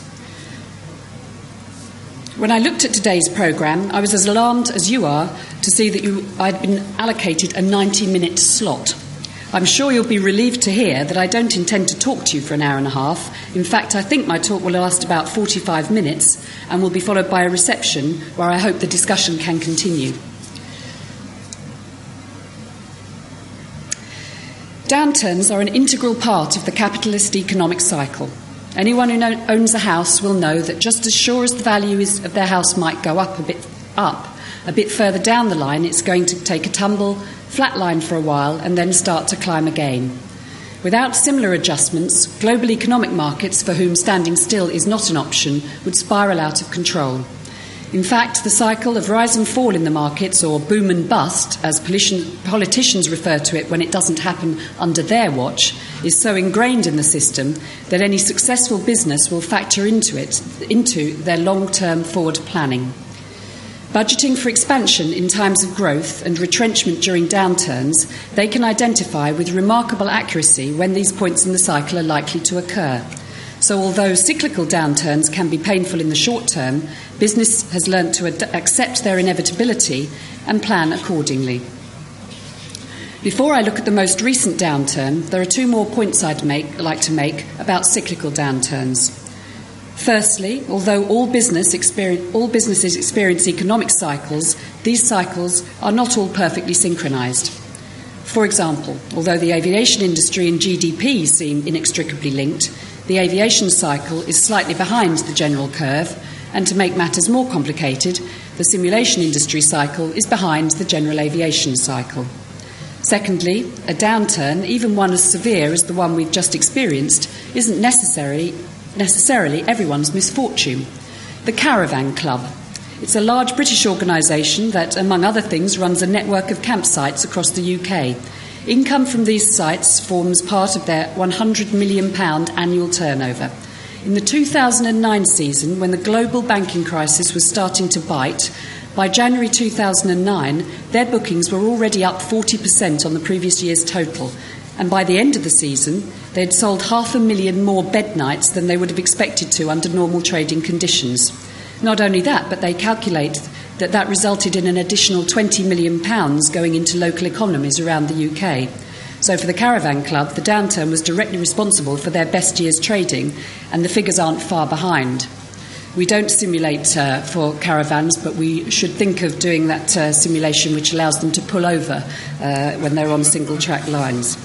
When I looked at today's programme, I was as alarmed as you are to see that I'd been allocated a 90-minute slot. I'm sure you'll be relieved to hear that I don't intend to talk to you for an hour and a half. In fact, I think my talk will last about 45 minutes and will be followed by a reception where I hope the discussion can continue. Downturns are an integral part of the capitalist economic cycle. Anyone who owns a house will know that just as sure as the value of their house might go up a bit further down the line, it's going to take a tumble, flatline for a while, and then start to climb again. Without similar adjustments, global economic markets, for whom standing still is not an option, would spiral out of control. In fact, the cycle of rise and fall in the markets, or boom and bust, as politicians refer to it when it doesn't happen under their watch, is so ingrained in the system that any successful business will factor into their long-term forward planning. Budgeting for expansion in times of growth and retrenchment during downturns, they can identify with remarkable accuracy when these points in the cycle are likely to occur. So although cyclical downturns can be painful in the short term, business has learnt to accept their inevitability and plan accordingly. Before I look at the most recent downturn, there are two more points I'd like to make about cyclical downturns. Firstly, although all businesses experience economic cycles, these cycles are not all perfectly synchronised. For example, although the aviation industry and GDP seem inextricably linked, the aviation cycle is slightly behind the general curve, and to make matters more complicated, the simulation industry cycle is behind the general aviation cycle. Secondly, a downturn, even one as severe as the one we've just experienced, isn't necessarily everyone's misfortune. The Caravan Club. It's a large British organisation that, among other things, runs a network of campsites across the UK. Income from these sites forms part of their £100 million annual turnover. In the 2009 season, when the global banking crisis was starting to bite, by January 2009, their bookings were already up 40% on the previous year's total, and by the end of the season, they had sold 500,000 more bed nights than they would have expected to under normal trading conditions. Not only that, but they calculate that resulted in an additional £20 million going into local economies around the UK. So for the Caravan Club, the downturn was directly responsible for their best year's trading, and the figures aren't far behind. We don't simulate for caravans, but we should think of doing that simulation which allows them to pull over when they're on single-track lines.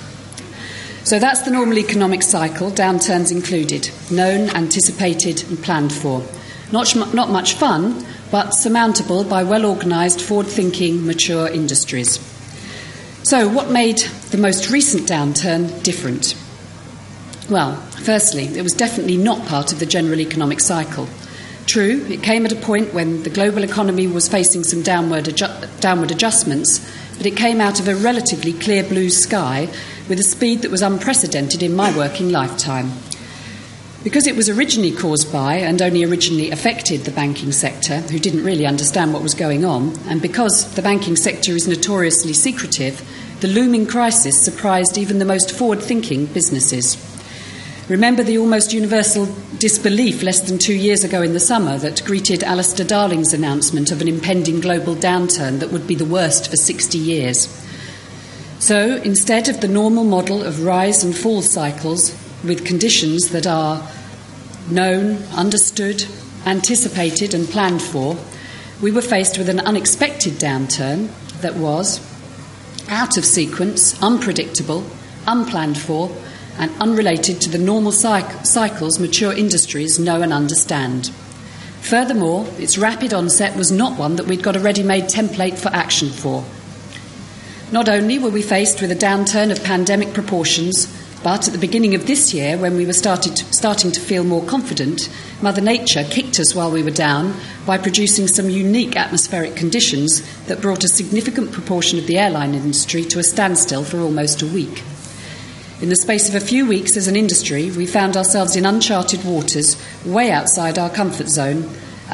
So that's the normal economic cycle, downturns included, known, anticipated and planned for. Not much fun, but surmountable by well-organised, forward-thinking, mature industries. So what made the most recent downturn different? Well, firstly, it was definitely not part of the general economic cycle. True, it came at a point when the global economy was facing some downward adjustments, but it came out of a relatively clear blue sky with a speed that was unprecedented in my working lifetime. Because it was originally caused by and only originally affected the banking sector, who didn't really understand what was going on, and because the banking sector is notoriously secretive, the looming crisis surprised even the most forward-thinking businesses. Remember the almost universal disbelief less than 2 years ago in the summer that greeted Alistair Darling's announcement of an impending global downturn that would be the worst for 60 years. So, instead of the normal model of rise and fall cycles with conditions that are known, understood, anticipated and planned for, we were faced with an unexpected downturn that was out of sequence, unpredictable, unplanned for, and unrelated to the normal cycles mature industries know and understand. Furthermore, its rapid onset was not one that we'd got a ready-made template for action for. Not only were we faced with a downturn of pandemic proportions, but at the beginning of this year, when we were starting to feel more confident, Mother Nature kicked us while we were down by producing some unique atmospheric conditions that brought a significant proportion of the airline industry to a standstill for almost a week. In the space of a few weeks as an industry, we found ourselves in uncharted waters, way outside our comfort zone,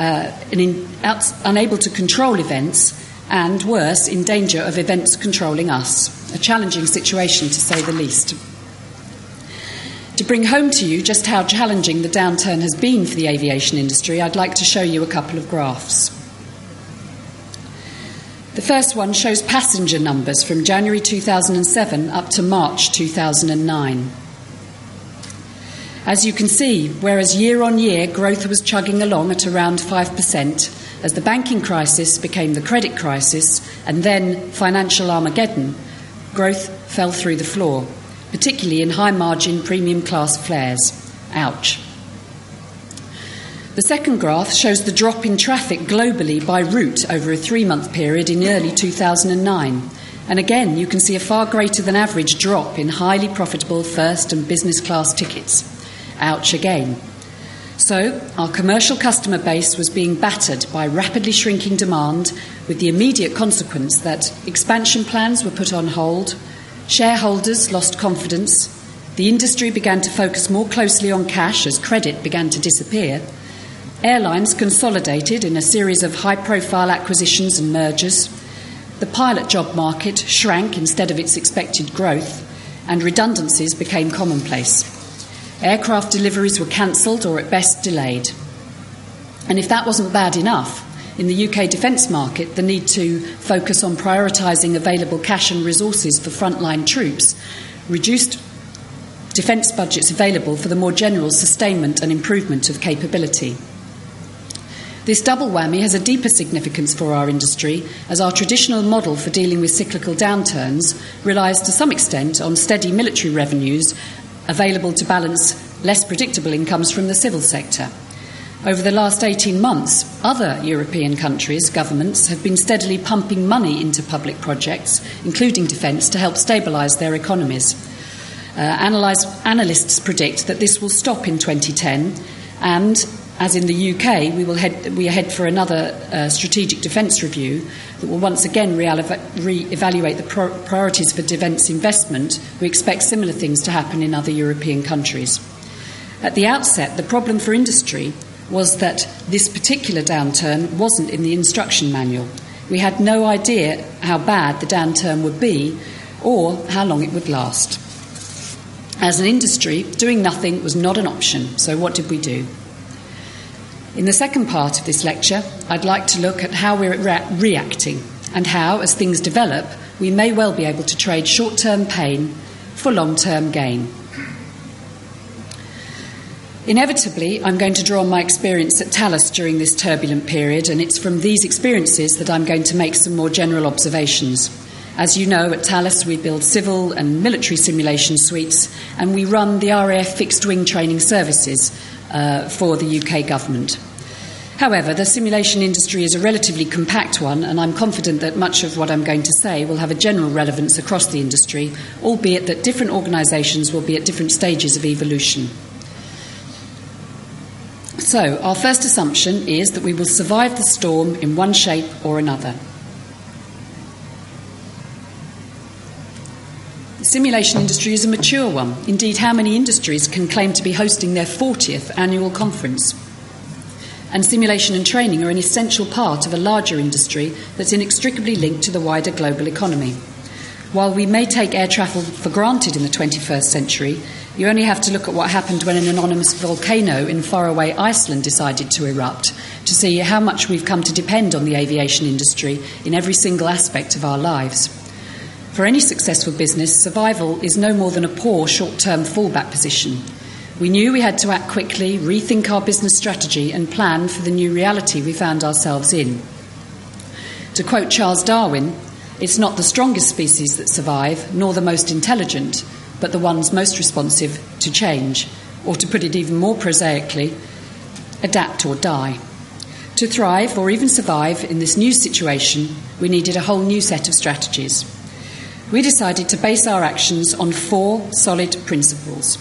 unable to control events, and worse, in danger of events controlling us. A challenging situation, to say the least. To bring home to you just how challenging the downturn has been for the aviation industry, I'd like to show you a couple of graphs. The first one shows passenger numbers from January 2007 up to March 2009. As you can see, whereas year on year growth was chugging along at around 5%, as the banking crisis became the credit crisis and then financial Armageddon, growth fell through the floor, particularly in high-margin premium class fares. Ouch. The second graph shows the drop in traffic globally by route over a 3-month period in early 2009. And again, you can see a far greater than average drop in highly profitable first and business class tickets. Ouch again. So, our commercial customer base was being battered by rapidly shrinking demand, with the immediate consequence that expansion plans were put on hold, shareholders lost confidence, the industry began to focus more closely on cash as credit began to disappear, airlines consolidated in a series of high-profile acquisitions and mergers, the pilot job market shrank instead of its expected growth, and redundancies became commonplace. Aircraft deliveries were cancelled or at best delayed. And if that wasn't bad enough, in the UK defence market, the need to focus on prioritising available cash and resources for frontline troops reduced defence budgets available for the more general sustainment and improvement of capability. This double whammy has a deeper significance for our industry, as our traditional model for dealing with cyclical downturns relies to some extent on steady military revenues available to balance less predictable incomes from the civil sector. Over the last 18 months, other European countries' governments have been steadily pumping money into public projects, including defence, to help stabilise their economies. Analysts predict that this will stop in 2010, and as in the UK, we are head for another strategic defence review that will once again re-evaluate the priorities for defence investment. We expect similar things to happen in other European countries. At the outset, the problem for industry was that this particular downturn wasn't in the instruction manual. We had no idea how bad the downturn would be or how long it would last. As an industry, doing nothing was not an option, so what did we do? In the second part of this lecture, I'd like to look at how we're reacting and how, as things develop, we may well be able to trade short-term pain for long-term gain. Inevitably, I'm going to draw on my experience at Thales during this turbulent period, and it's from these experiences that I'm going to make some more general observations. As you know, at Thales we build civil and military simulation suites, and we run the RAF fixed-wing training services for the UK government. However, the simulation industry is a relatively compact one, and I'm confident that much of what I'm going to say will have a general relevance across the industry, albeit that different organisations will be at different stages of evolution. So, our first assumption is that we will survive the storm in one shape or another. The simulation industry is a mature one. Indeed, how many industries can claim to be hosting their 40th annual conference? And simulation and training are an essential part of a larger industry that's inextricably linked to the wider global economy. While we may take air travel for granted in the 21st century, you only have to look at what happened when an anonymous volcano in faraway Iceland decided to erupt to see how much we've come to depend on the aviation industry in every single aspect of our lives. For any successful business, survival is no more than a poor short-term fallback position. We knew we had to act quickly, rethink our business strategy and plan for the new reality we found ourselves in. To quote Charles Darwin, "It's not the strongest species that survive, nor the most intelligent, but the ones most responsive to change." Or to put it even more prosaically, adapt or die. To thrive or even survive in this new situation, we needed a whole new set of strategies. We decided to base our actions on 4 solid principles.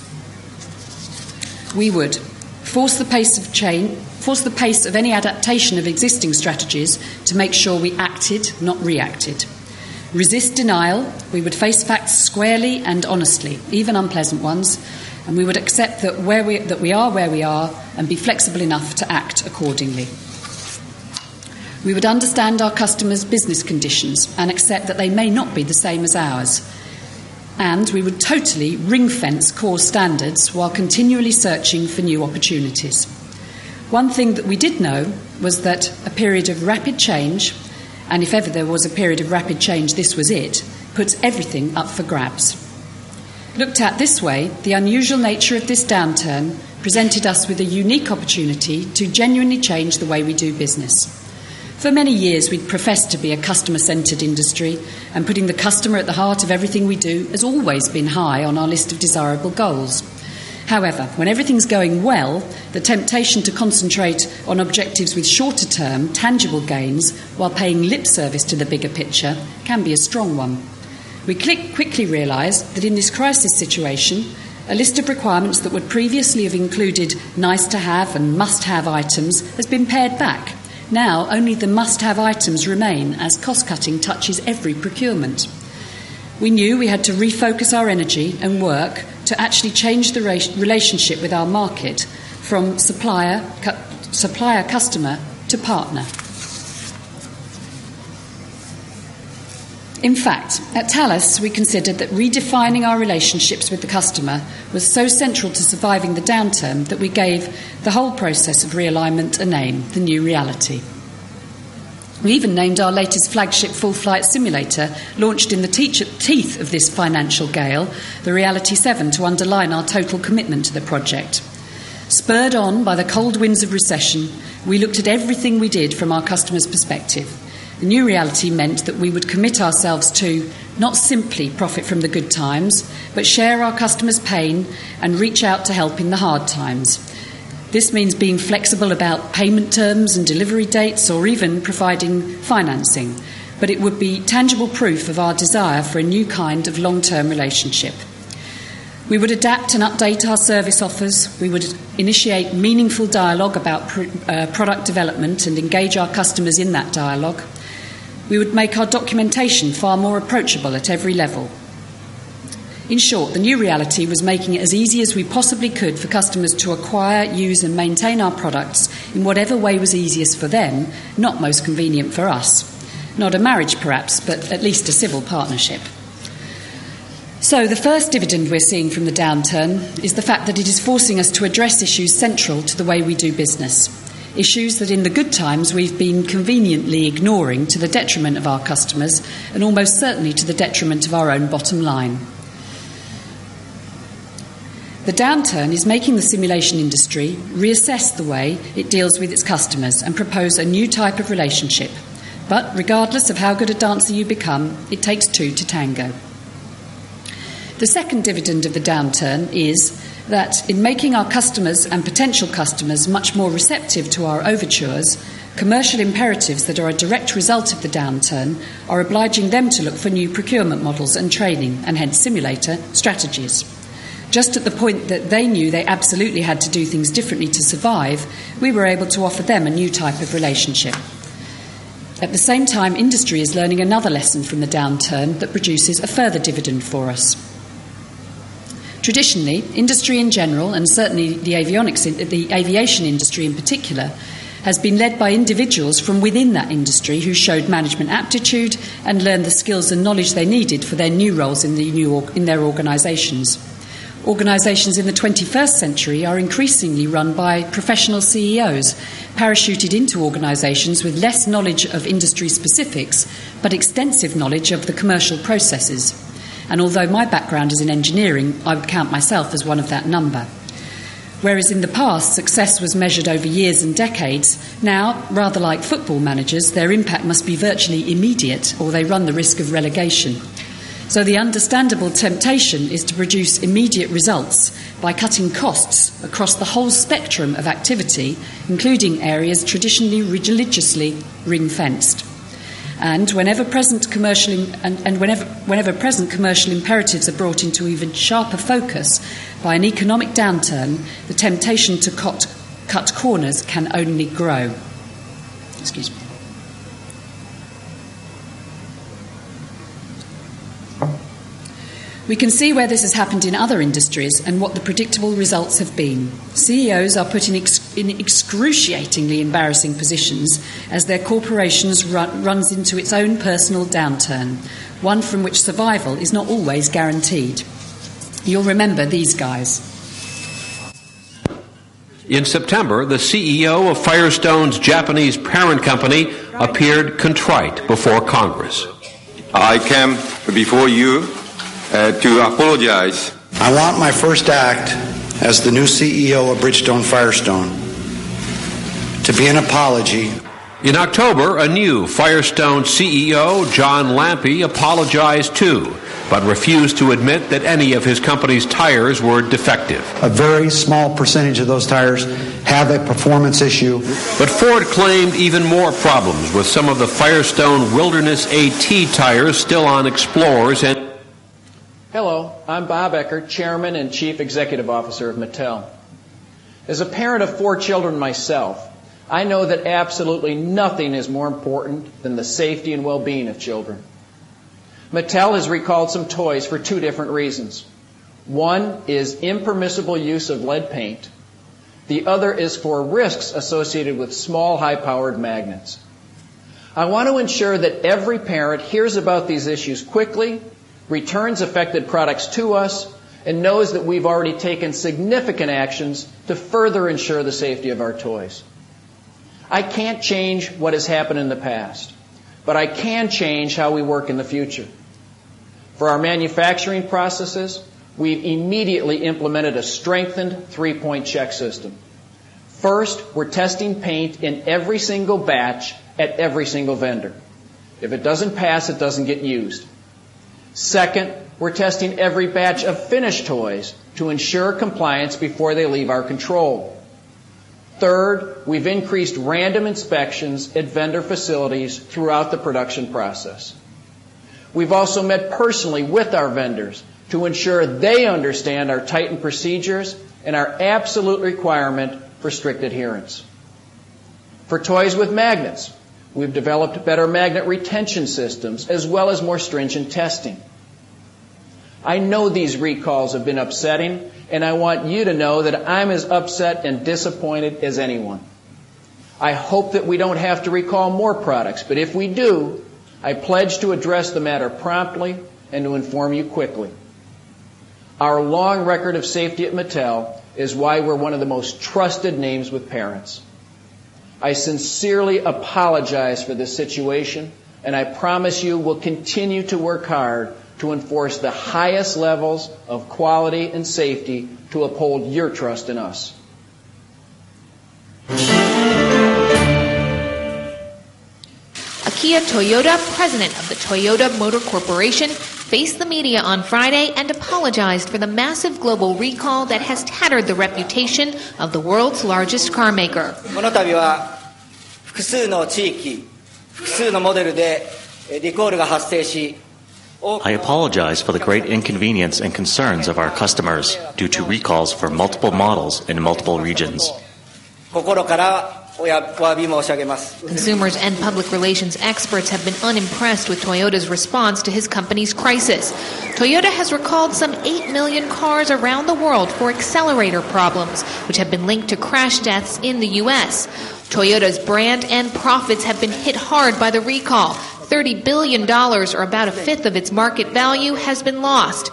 We would force the pace of any adaptation of existing strategies to make sure we acted, not reacted. Resist denial. We would face facts squarely and honestly, even unpleasant ones, and we would accept that we are where we are and be flexible enough to act accordingly. We would understand our customers' business conditions and accept that they may not be the same as ours. And we would totally ring-fence core standards while continually searching for new opportunities. One thing that we did know was that a period of rapid change, and if ever there was a period of rapid change, this was it, puts everything up for grabs. Looked at this way, the unusual nature of this downturn presented us with a unique opportunity to genuinely change the way we do business. For many years, we'd professed to be a customer-centred industry, and putting the customer at the heart of everything we do has always been high on our list of desirable goals. However, when everything's going well, the temptation to concentrate on objectives with shorter-term, tangible gains while paying lip service to the bigger picture can be a strong one. We quickly realised that in this crisis situation, a list of requirements that would previously have included nice-to-have and must-have items has been pared back. Now, only the must-have items remain as cost-cutting touches every procurement. We knew we had to refocus our energy and work to actually change the relationship with our market from supplier-customer to partner. In fact, at Thales, we considered that redefining our relationships with the customer was so central to surviving the downturn that we gave the whole process of realignment a name, the new reality. We even named our latest flagship full-flight simulator, launched in the teeth of this financial gale, the Reality 7, to underline our total commitment to the project. Spurred on by the cold winds of recession, we looked at everything we did from our customers' perspective. The new reality meant that we would commit ourselves to not simply profit from the good times, but share our customers' pain and reach out to help in the hard times. This means being flexible about payment terms and delivery dates, or even providing financing, but it would be tangible proof of our desire for a new kind of long-term relationship. We would adapt and update our service offers. We would initiate meaningful dialogue about product development and engage our customers in that dialogue. We would make our documentation far more approachable at every level. In short, the new reality was making it as easy as we possibly could for customers to acquire, use and maintain our products in whatever way was easiest for them, not most convenient for us. Not a marriage perhaps, but at least a civil partnership. So the first dividend we're seeing from the downturn is the fact that it is forcing us to address issues central to the way we do business. Issues that in the good times we've been conveniently ignoring to the detriment of our customers and almost certainly to the detriment of our own bottom line. The downturn is making the simulation industry reassess the way it deals with its customers and propose a new type of relationship. But regardless of how good a dancer you become, it takes two to tango. The second dividend of the downturn is that in making our customers and potential customers much more receptive to our overtures, commercial imperatives that are a direct result of the downturn are obliging them to look for new procurement models and training, and hence simulator strategies. Just at the point that they knew they absolutely had to do things differently to survive, we were able to offer them a new type of relationship. At the same time, industry is learning another lesson from the downturn that produces a further dividend for us. Traditionally, industry in general, and certainly the aviation industry in particular, has been led by individuals from within that industry who showed management aptitude and learned the skills and knowledge they needed for their new roles in their organisations. Organisations in the 21st century are increasingly run by professional CEOs, parachuted into organisations with less knowledge of industry specifics, but extensive knowledge of the commercial processes. And although my background is in engineering, I would count myself as one of that number. Whereas in the past, success was measured over years and decades, now, rather like football managers, their impact must be virtually immediate, or they run the risk of relegation. So the understandable temptation is to produce immediate results by cutting costs across the whole spectrum of activity, including areas traditionally religiously ring-fenced. And whenever present commercial imperatives are brought into even sharper focus by an economic downturn, the temptation to cut corners can only grow. Excuse me. We can see where this has happened in other industries and what the predictable results have been. CEOs are put in excruciatingly embarrassing positions as their corporations runs into its own personal downturn, one from which survival is not always guaranteed. You'll remember these guys. In September, the CEO of Firestone's Japanese parent company appeared contrite before Congress. I came before you to apologize. I want my first act as the new CEO of Bridgestone Firestone to be an apology. In October, a new Firestone CEO, John Lampe, apologized too, but refused to admit that any of his company's tires were defective. A very small percentage of those tires have a performance issue. But Ford claimed even more problems with some of the Firestone Wilderness AT tires still on Explorers and... Hello, I'm Bob Eckert, Chairman and Chief Executive Officer of Mattel. As a parent of 4 children myself, I know that absolutely nothing is more important than the safety and well-being of children. Mattel has recalled some toys for 2 different reasons. One is impermissible use of lead paint. The other is for risks associated with small, high-powered magnets. I want to ensure that every parent hears about these issues quickly, returns affected products to us, and knows that we've already taken significant actions to further ensure the safety of our toys. I can't change what has happened in the past, but I can change how we work in the future. For our manufacturing processes, we've immediately implemented a strengthened 3-point check system. First, we're testing paint in every single batch at every single vendor. If it doesn't pass, it doesn't get used. Second, we're testing every batch of finished toys to ensure compliance before they leave our control. Third, we've increased random inspections at vendor facilities throughout the production process. We've also met personally with our vendors to ensure they understand our tightened procedures and our absolute requirement for strict adherence. For toys with magnets, we've developed better magnet retention systems as well as more stringent testing. I know these recalls have been upsetting, and I want you to know that I'm as upset and disappointed as anyone. I hope that we don't have to recall more products, but if we do, I pledge to address the matter promptly and to inform you quickly. Our long record of safety at Mattel is why we're one of the most trusted names with parents. I sincerely apologize for this situation, and I promise you we'll continue to work hard to enforce the highest levels of quality and safety to uphold your trust in us. Akio Toyoda, president of the Toyota Motor Corporation, faced the media on Friday and apologized for the massive global recall that has tattered the reputation of the world's largest car maker. この度は複数の地域、複数のモデルでリコールが発生し、 I apologize for the great inconvenience and concerns of our customers due to recalls for multiple models in multiple regions. 心からお詫び申し上げます。 Consumers and public relations experts have been unimpressed with Toyota's response to his company's crisis. Toyota has recalled some 8 million cars around the world for accelerator problems, which have been linked to crash deaths in the U.S. Toyota's brand and profits have been hit hard by the recall. $30 billion, or about a fifth of its market value, has been lost.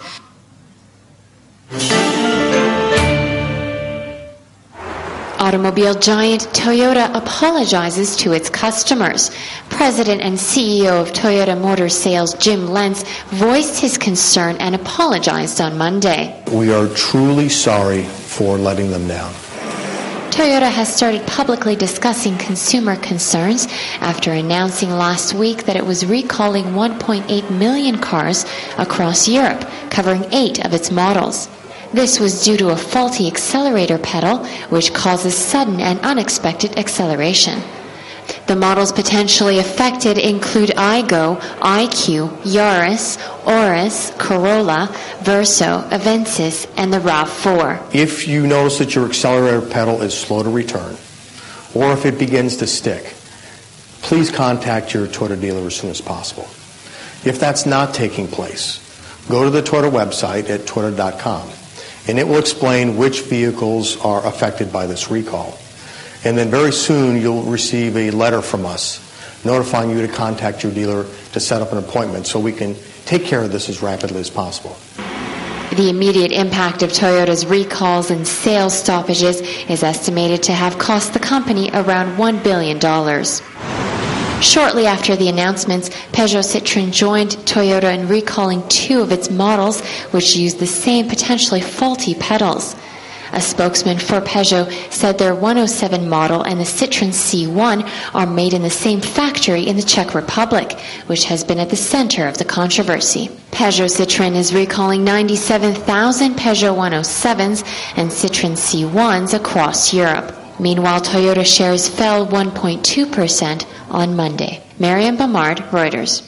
Automobile giant Toyota apologizes to its customers. President and CEO of Toyota Motor Sales Jim Lentz voiced his concern and apologized on Monday. We are truly sorry for letting them down. Toyota has started publicly discussing consumer concerns after announcing last week that it was recalling 1.8 million cars across Europe, covering 8 of its models. This was due to a faulty accelerator pedal, which causes sudden and unexpected acceleration. The models potentially affected include Aygo, IQ, Yaris, Auris, Corolla, Verso, Avensis, and the RAV4. If you notice that your accelerator pedal is slow to return, or if it begins to stick, please contact your Toyota dealer as soon as possible. If that's not taking place, go to the Toyota website at toyota.com, and it will explain which vehicles are affected by this recall. And then very soon you'll receive a letter from us notifying you to contact your dealer to set up an appointment so we can take care of this as rapidly as possible. The immediate impact of Toyota's recalls and sales stoppages is estimated to have cost the company around $1 billion. Shortly after the announcements, Peugeot Citroën joined Toyota in recalling 2 of its models, which used the same potentially faulty pedals. A spokesman for Peugeot said their 107 model and the Citroën C1 are made in the same factory in the Czech Republic, which has been at the center of the controversy. Peugeot Citroën is recalling 97,000 Peugeot 107s and Citroën C1s across Europe. Meanwhile, Toyota shares fell 1.2% on Monday. Mariam Bamard, Reuters.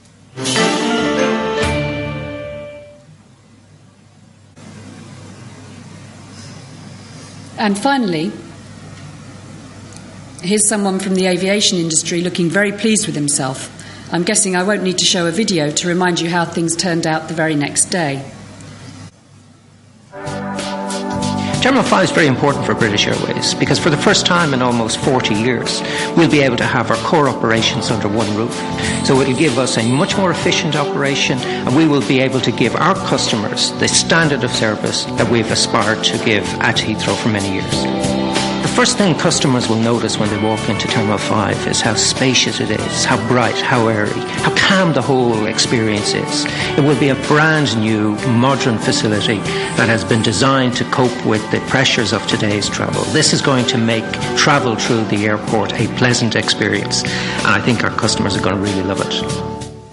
And finally, here's someone from the aviation industry looking very pleased with himself. I'm guessing I won't need to show a video to remind you how things turned out the very next day. Terminal 5 is very important for British Airways because for the first time in almost 40 years, we'll be able to have our core operations under one roof. So it'll give us a much more efficient operation, and we will be able to give our customers the standard of service that we've aspired to give at Heathrow for many years. The first thing customers will notice when they walk into Terminal 5 is how spacious it is, how bright, how airy, how calm the whole experience is. It will be a brand new, modern facility that has been designed to cope with the pressures of today's travel. This is going to make travel through the airport a pleasant experience, and I think our customers are going to really love it.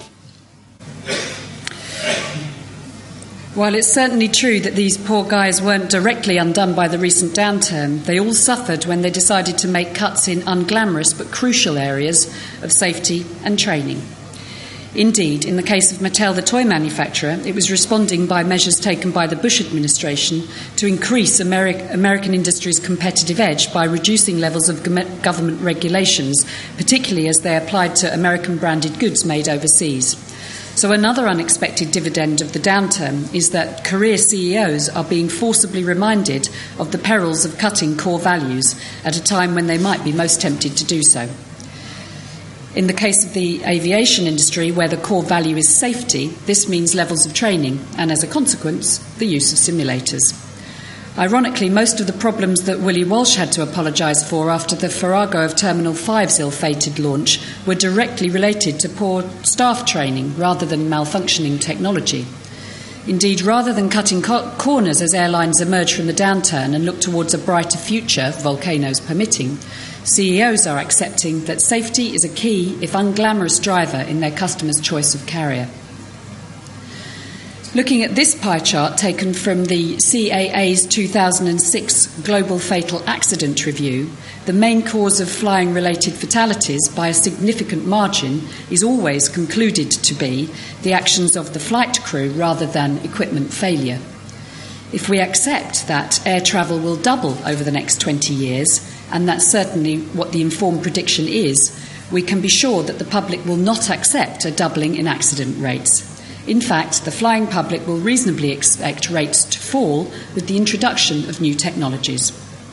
While it's certainly true that these poor guys weren't directly undone by the recent downturn, they all suffered when they decided to make cuts in unglamorous but crucial areas of safety and training. Indeed, in the case of Mattel, the toy manufacturer, it was responding by measures taken by the Bush administration to increase American industry's competitive edge by reducing levels of government regulations, particularly as they applied to American-branded goods made overseas. So another unexpected dividend of the downturn is that career CEOs are being forcibly reminded of the perils of cutting core values at a time when they might be most tempted to do so. In the case of the aviation industry, where the core value is safety, this means levels of training and, as a consequence, the use of simulators. Ironically, most of the problems that Willie Walsh had to apologise for after the Farrago of Terminal 5's ill-fated launch were directly related to poor staff training rather than malfunctioning technology. Indeed, rather than cutting corners as airlines emerge from the downturn and look towards a brighter future, volcanoes permitting, CEOs are accepting that safety is a key, if unglamorous, driver in their customers' choice of carrier. Looking at this pie chart taken from the CAA's 2006 Global Fatal Accident Review, the main cause of flying-related fatalities by a significant margin is always concluded to be the actions of the flight crew rather than equipment failure. If we accept that air travel will double over the next 20 years, and that's certainly what the informed prediction is, we can be sure that the public will not accept a doubling in accident rates. In fact, the flying public will reasonably expect rates to fall with the introduction of new technologies.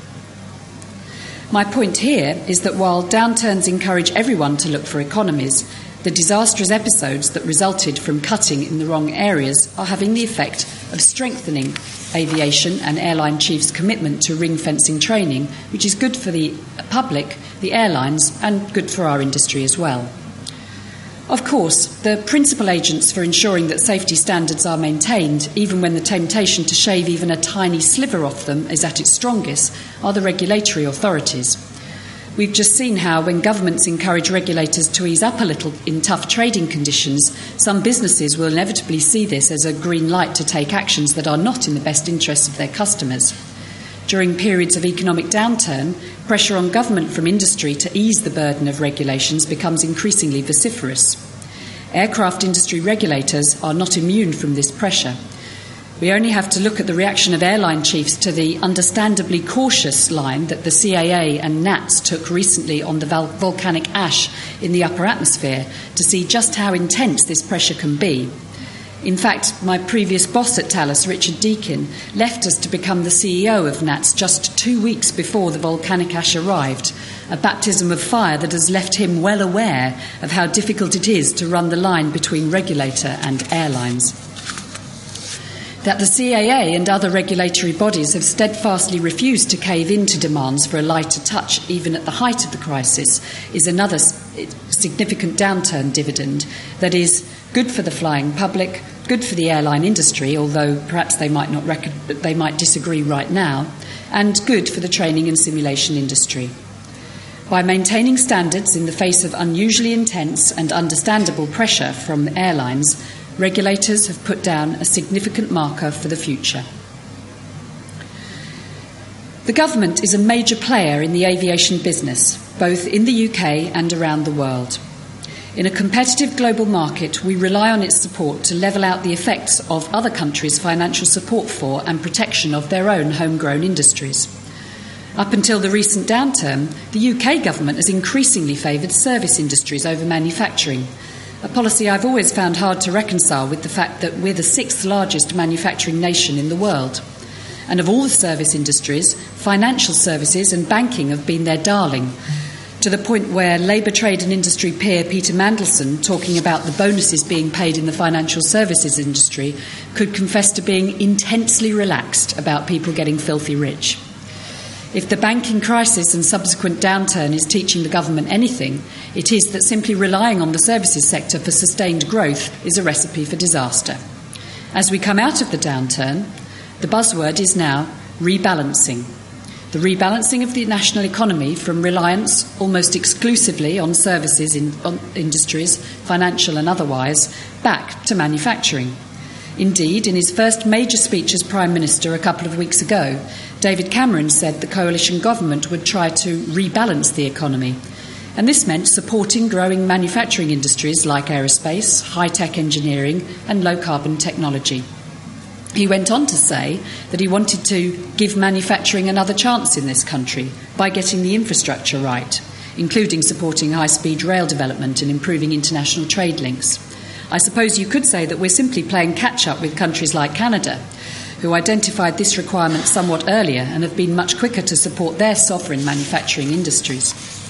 My point here is that while downturns encourage everyone to look for economies, the disastrous episodes that resulted from cutting in the wrong areas are having the effect of strengthening aviation and airline chiefs' commitment to ring-fencing training, which is good for the public, the airlines, and good for our industry as well. Of course, the principal agents for ensuring that safety standards are maintained, even when the temptation to shave even a tiny sliver off them is at its strongest, are the regulatory authorities. We've just seen how, when governments encourage regulators to ease up a little in tough trading conditions, some businesses will inevitably see this as a green light to take actions that are not in the best interests of their customers. During periods of economic downturn, pressure on government from industry to ease the burden of regulations becomes increasingly vociferous. Aircraft industry regulators are not immune from this pressure. We only have to look at the reaction of airline chiefs to the understandably cautious line that the CAA and NATS took recently on the volcanic ash in the upper atmosphere to see just how intense this pressure can be. In fact, my previous boss at Thales, Richard Deakin, left us to become the CEO of NATS just 2 weeks before the volcanic ash arrived, a baptism of fire that has left him well aware of how difficult it is to run the line between regulator and airlines. That the CAA and other regulatory bodies have steadfastly refused to cave into demands for a lighter touch even at the height of the crisis is another significant downturn dividend that is good for the flying public, good for the airline industry, although perhaps they might disagree right now, and good for the training and simulation industry. By maintaining standards in the face of unusually intense and understandable pressure from airlines, regulators have put down a significant marker for the future. The government is a major player in the aviation business, both in the UK and around the world. In a competitive global market, we rely on its support to level out the effects of other countries' financial support for and protection of their own homegrown industries. Up until the recent downturn, the UK government has increasingly favoured service industries over manufacturing, a policy I've always found hard to reconcile with the fact that we're the sixth largest manufacturing nation in the world. And of all the service industries, financial services and banking have been their darling, to the point where Labour Trade and Industry peer Peter Mandelson, talking about the bonuses being paid in the financial services industry, could confess to being intensely relaxed about people getting filthy rich. If the banking crisis and subsequent downturn is teaching the government anything, it is that simply relying on the services sector for sustained growth is a recipe for disaster. As we come out of the downturn, the buzzword is now rebalancing. The rebalancing of the national economy from reliance almost exclusively on services industries, financial and otherwise, back to manufacturing. Indeed, in his first major speech as Prime Minister a couple of weeks ago, David Cameron said the coalition government would try to rebalance the economy. And this meant supporting growing manufacturing industries like aerospace, high-tech engineering and low-carbon technology. He went on to say that he wanted to give manufacturing another chance in this country by getting the infrastructure right, including supporting high-speed rail development and improving international trade links. I suppose you could say that we're simply playing catch-up with countries like Canada, who identified this requirement somewhat earlier and have been much quicker to support their sovereign manufacturing industries.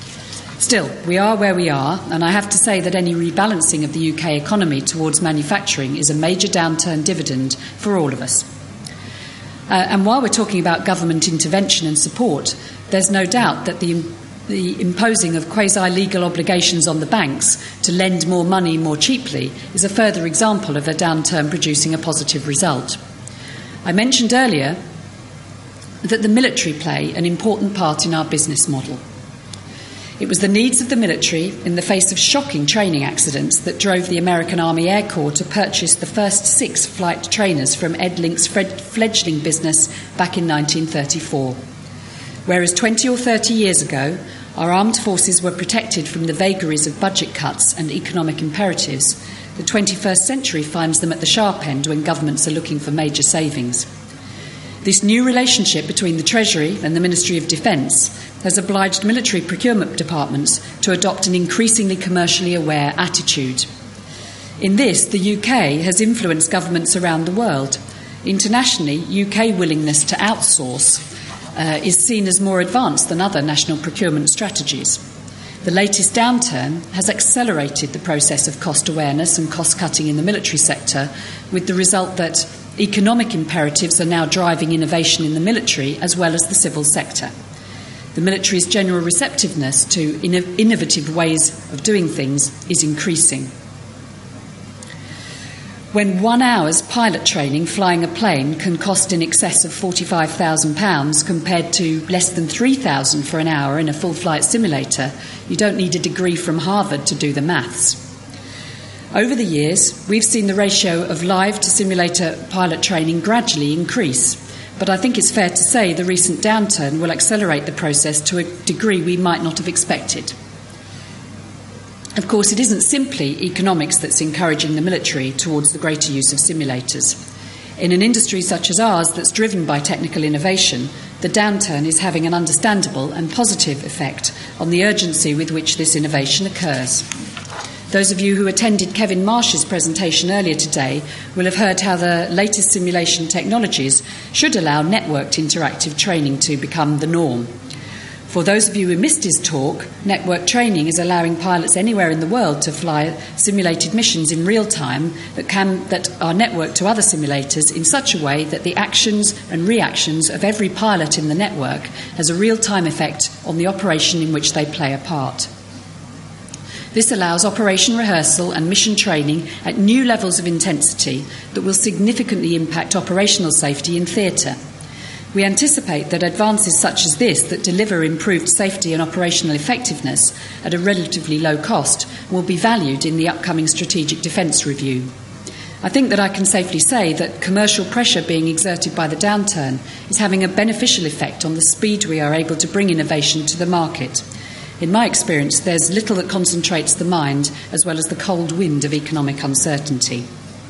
Still, we are where we are, and I have to say that any rebalancing of the UK economy towards manufacturing is a major downturn dividend for all of us. And while we're talking about government intervention and support, there's no doubt that the imposing of quasi-legal obligations on the banks to lend more money more cheaply is a further example of a downturn producing a positive result. I mentioned earlier that the military play an important part in our business model. It was the needs of the military in the face of shocking training accidents that drove the American Army Air Corps to purchase the first 6 flight trainers from Ed Link's fledgling business back in 1934. Whereas 20 or 30 years ago, our armed forces were protected from the vagaries of budget cuts and economic imperatives, the 21st century finds them at the sharp end when governments are looking for major savings. This new relationship between the Treasury and the Ministry of Defence has obliged military procurement departments to adopt an increasingly commercially aware attitude. In this, the UK has influenced governments around the world. Internationally, UK willingness to outsource is seen as more advanced than other national procurement strategies. The latest downturn has accelerated the process of cost awareness and cost cutting in the military sector, with the result that economic imperatives are now driving innovation in the military as well as the civil sector. The military's general receptiveness to innovative ways of doing things is increasing. When 1 hour's pilot training flying a plane can cost in excess of £45,000 compared to less than £3,000 for an hour in a full flight simulator, you don't need a degree from Harvard to do the maths. Over the years, we've seen the ratio of live to simulator pilot training gradually increase, but I think it's fair to say the recent downturn will accelerate the process to a degree we might not have expected. Of course, it isn't simply economics that's encouraging the military towards the greater use of simulators. In an industry such as ours that's driven by technical innovation, the downturn is having an understandable and positive effect on the urgency with which this innovation occurs. Those of you who attended Kevin Marsh's presentation earlier today will have heard how the latest simulation technologies should allow networked interactive training to become the norm. For those of you who missed his talk, network training is allowing pilots anywhere in the world to fly simulated missions in real time that are networked to other simulators in such a way that the actions and reactions of every pilot in the network has a real-time effect on the operation in which they play a part. This allows operation rehearsal and mission training at new levels of intensity that will significantly impact operational safety in theatre. We anticipate that advances such as this that deliver improved safety and operational effectiveness at a relatively low cost will be valued in the upcoming Strategic Defence Review. I think that I can safely say that commercial pressure being exerted by the downturn is having a beneficial effect on the speed we are able to bring innovation to the market. In my experience, there's little that concentrates the mind as well as the cold wind of economic uncertainty.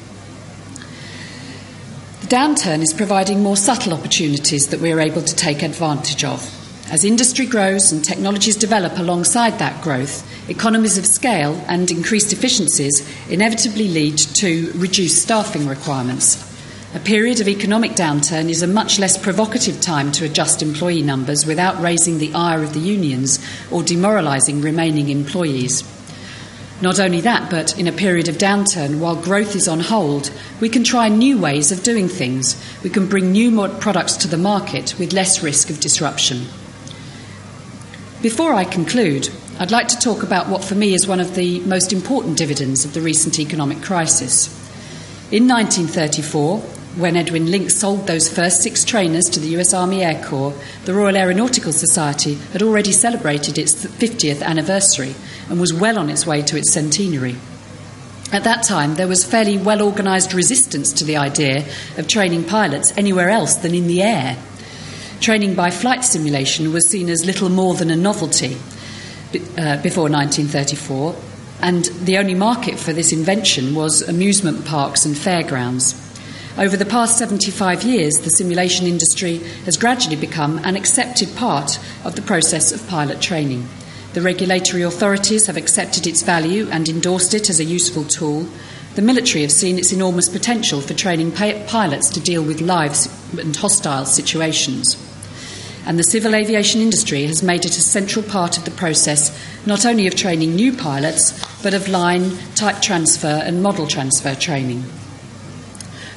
The downturn is providing more subtle opportunities that we are able to take advantage of. As industry grows and technologies develop alongside that growth, economies of scale and increased efficiencies inevitably lead to reduced staffing requirements. A period of economic downturn is a much less provocative time to adjust employee numbers without raising the ire of the unions or demoralising remaining employees. Not only that, but in a period of downturn, while growth is on hold, we can try new ways of doing things. We can bring new products to the market with less risk of disruption. Before I conclude, I'd like to talk about what for me is one of the most important dividends of the recent economic crisis. In 1934, when Edwin Link sold those first 6 trainers to the US Army Air Corps, the Royal Aeronautical Society had already celebrated its 50th anniversary and was well on its way to its centenary. At that time, there was fairly well-organised resistance to the idea of training pilots anywhere else than in the air. Training by flight simulation was seen as little more than a novelty before 1934, and the only market for this invention was amusement parks and fairgrounds. Over the past 75 years, the simulation industry has gradually become an accepted part of the process of pilot training. The regulatory authorities have accepted its value and endorsed it as a useful tool. The military have seen its enormous potential for training pilots to deal with live and hostile situations. And the civil aviation industry has made it a central part of the process, not only of training new pilots, but of line, type transfer and model transfer training.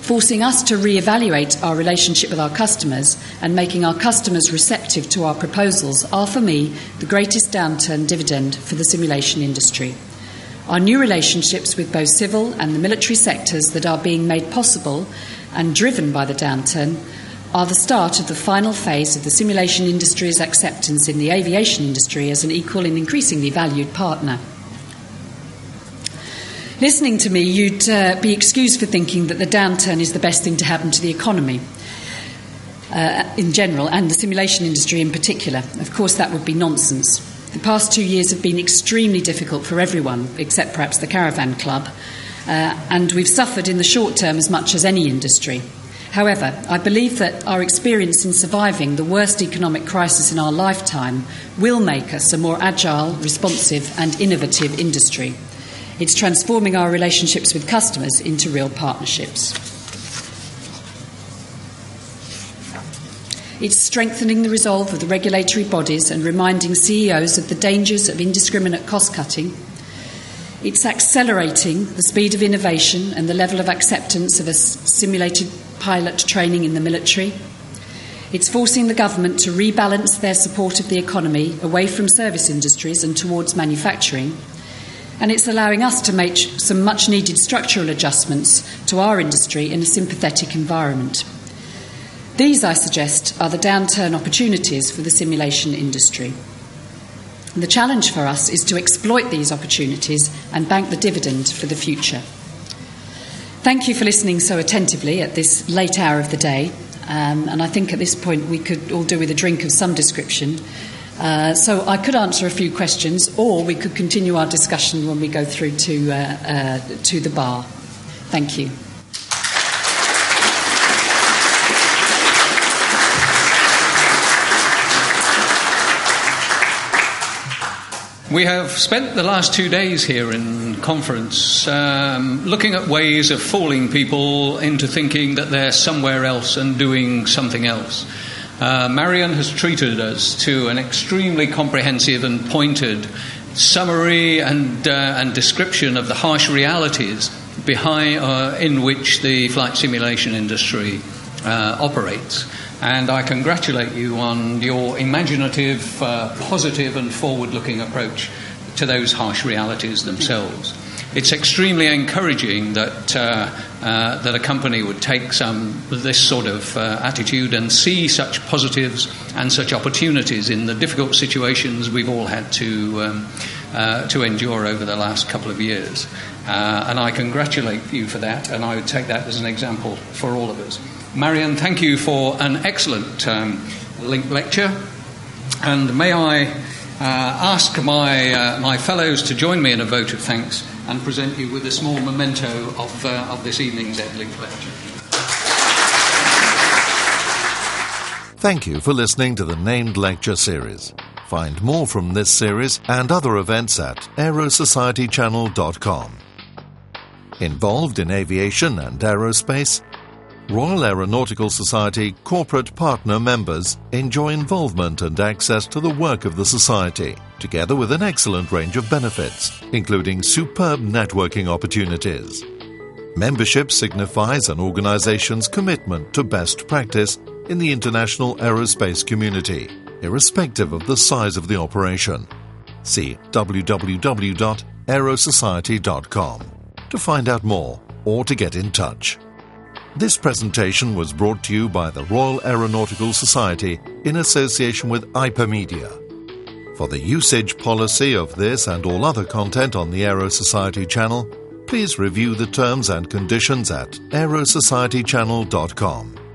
forcing us to re-evaluate our relationship with our customers and making our customers receptive to our proposals are, for me, the greatest downturn dividend for the simulation industry. Our new relationships with both civil and the military sectors that are being made possible and driven by the downturn are the start of the final phase of the simulation industry's acceptance in the aviation industry as an equal and increasingly valued partner. Listening to me, you'd be excused for thinking that the downturn is the best thing to happen to the economy in general and the simulation industry in particular. Of course, that would be nonsense. The past 2 years have been extremely difficult for everyone, except perhaps the Caravan Club, and we've suffered in the short term as much as any industry. However, I believe that our experience in surviving the worst economic crisis in our lifetime will make us a more agile, responsive and innovative industry. It's transforming our relationships with customers into real partnerships. It's strengthening the resolve of the regulatory bodies and reminding CEOs of the dangers of indiscriminate cost-cutting. It's accelerating the speed of innovation and the level of acceptance of a simulated pilot training in the military. It's forcing the government to rebalance their support of the economy away from service industries and towards manufacturing. And it's allowing us to make some much-needed structural adjustments to our industry in a sympathetic environment. These, I suggest, are the downturn opportunities for the simulation industry. And the challenge for us is to exploit these opportunities and bank the dividend for the future. Thank you for listening so attentively at this late hour of the day. And I think at this point we could all do with a drink of some description. So I could answer a few questions, or we could continue our discussion when we go through to the bar. Thank you. We have spent the last 2 days here in conference looking at ways of fooling people into thinking that they're somewhere else and doing something else. Marion has treated us to an extremely comprehensive and pointed summary and description of the harsh realities behind in which the flight simulation industry operates. And I congratulate you on your imaginative, positive and forward-looking approach to those harsh realities themselves. It's extremely encouraging that a company would take this sort of attitude and see such positives and such opportunities in the difficult situations we've all had to endure over the last couple of years. And I congratulate you for that, and I would take that as an example for all of us. Marion, thank you for an excellent LINC lecture, and may I ask my fellows to join me in a vote of thanks and present you with a small memento of this evening's EdLink lecture. Thank you for listening to the Named Lecture Series. Find more from this series and other events at aerosocietychannel.com. Involved in aviation and aerospace, Royal Aeronautical Society corporate partner members enjoy involvement and access to the work of the Society, together with an excellent range of benefits, including superb networking opportunities. Membership signifies an organization's commitment to best practice in the international aerospace community, irrespective of the size of the operation. See www.aerosociety.com to find out more or to get in touch. This presentation was brought to you by the Royal Aeronautical Society in association with Hypermedia. For the usage policy of this and all other content on the Aero Society channel, please review the terms and conditions at aerosocietychannel.com.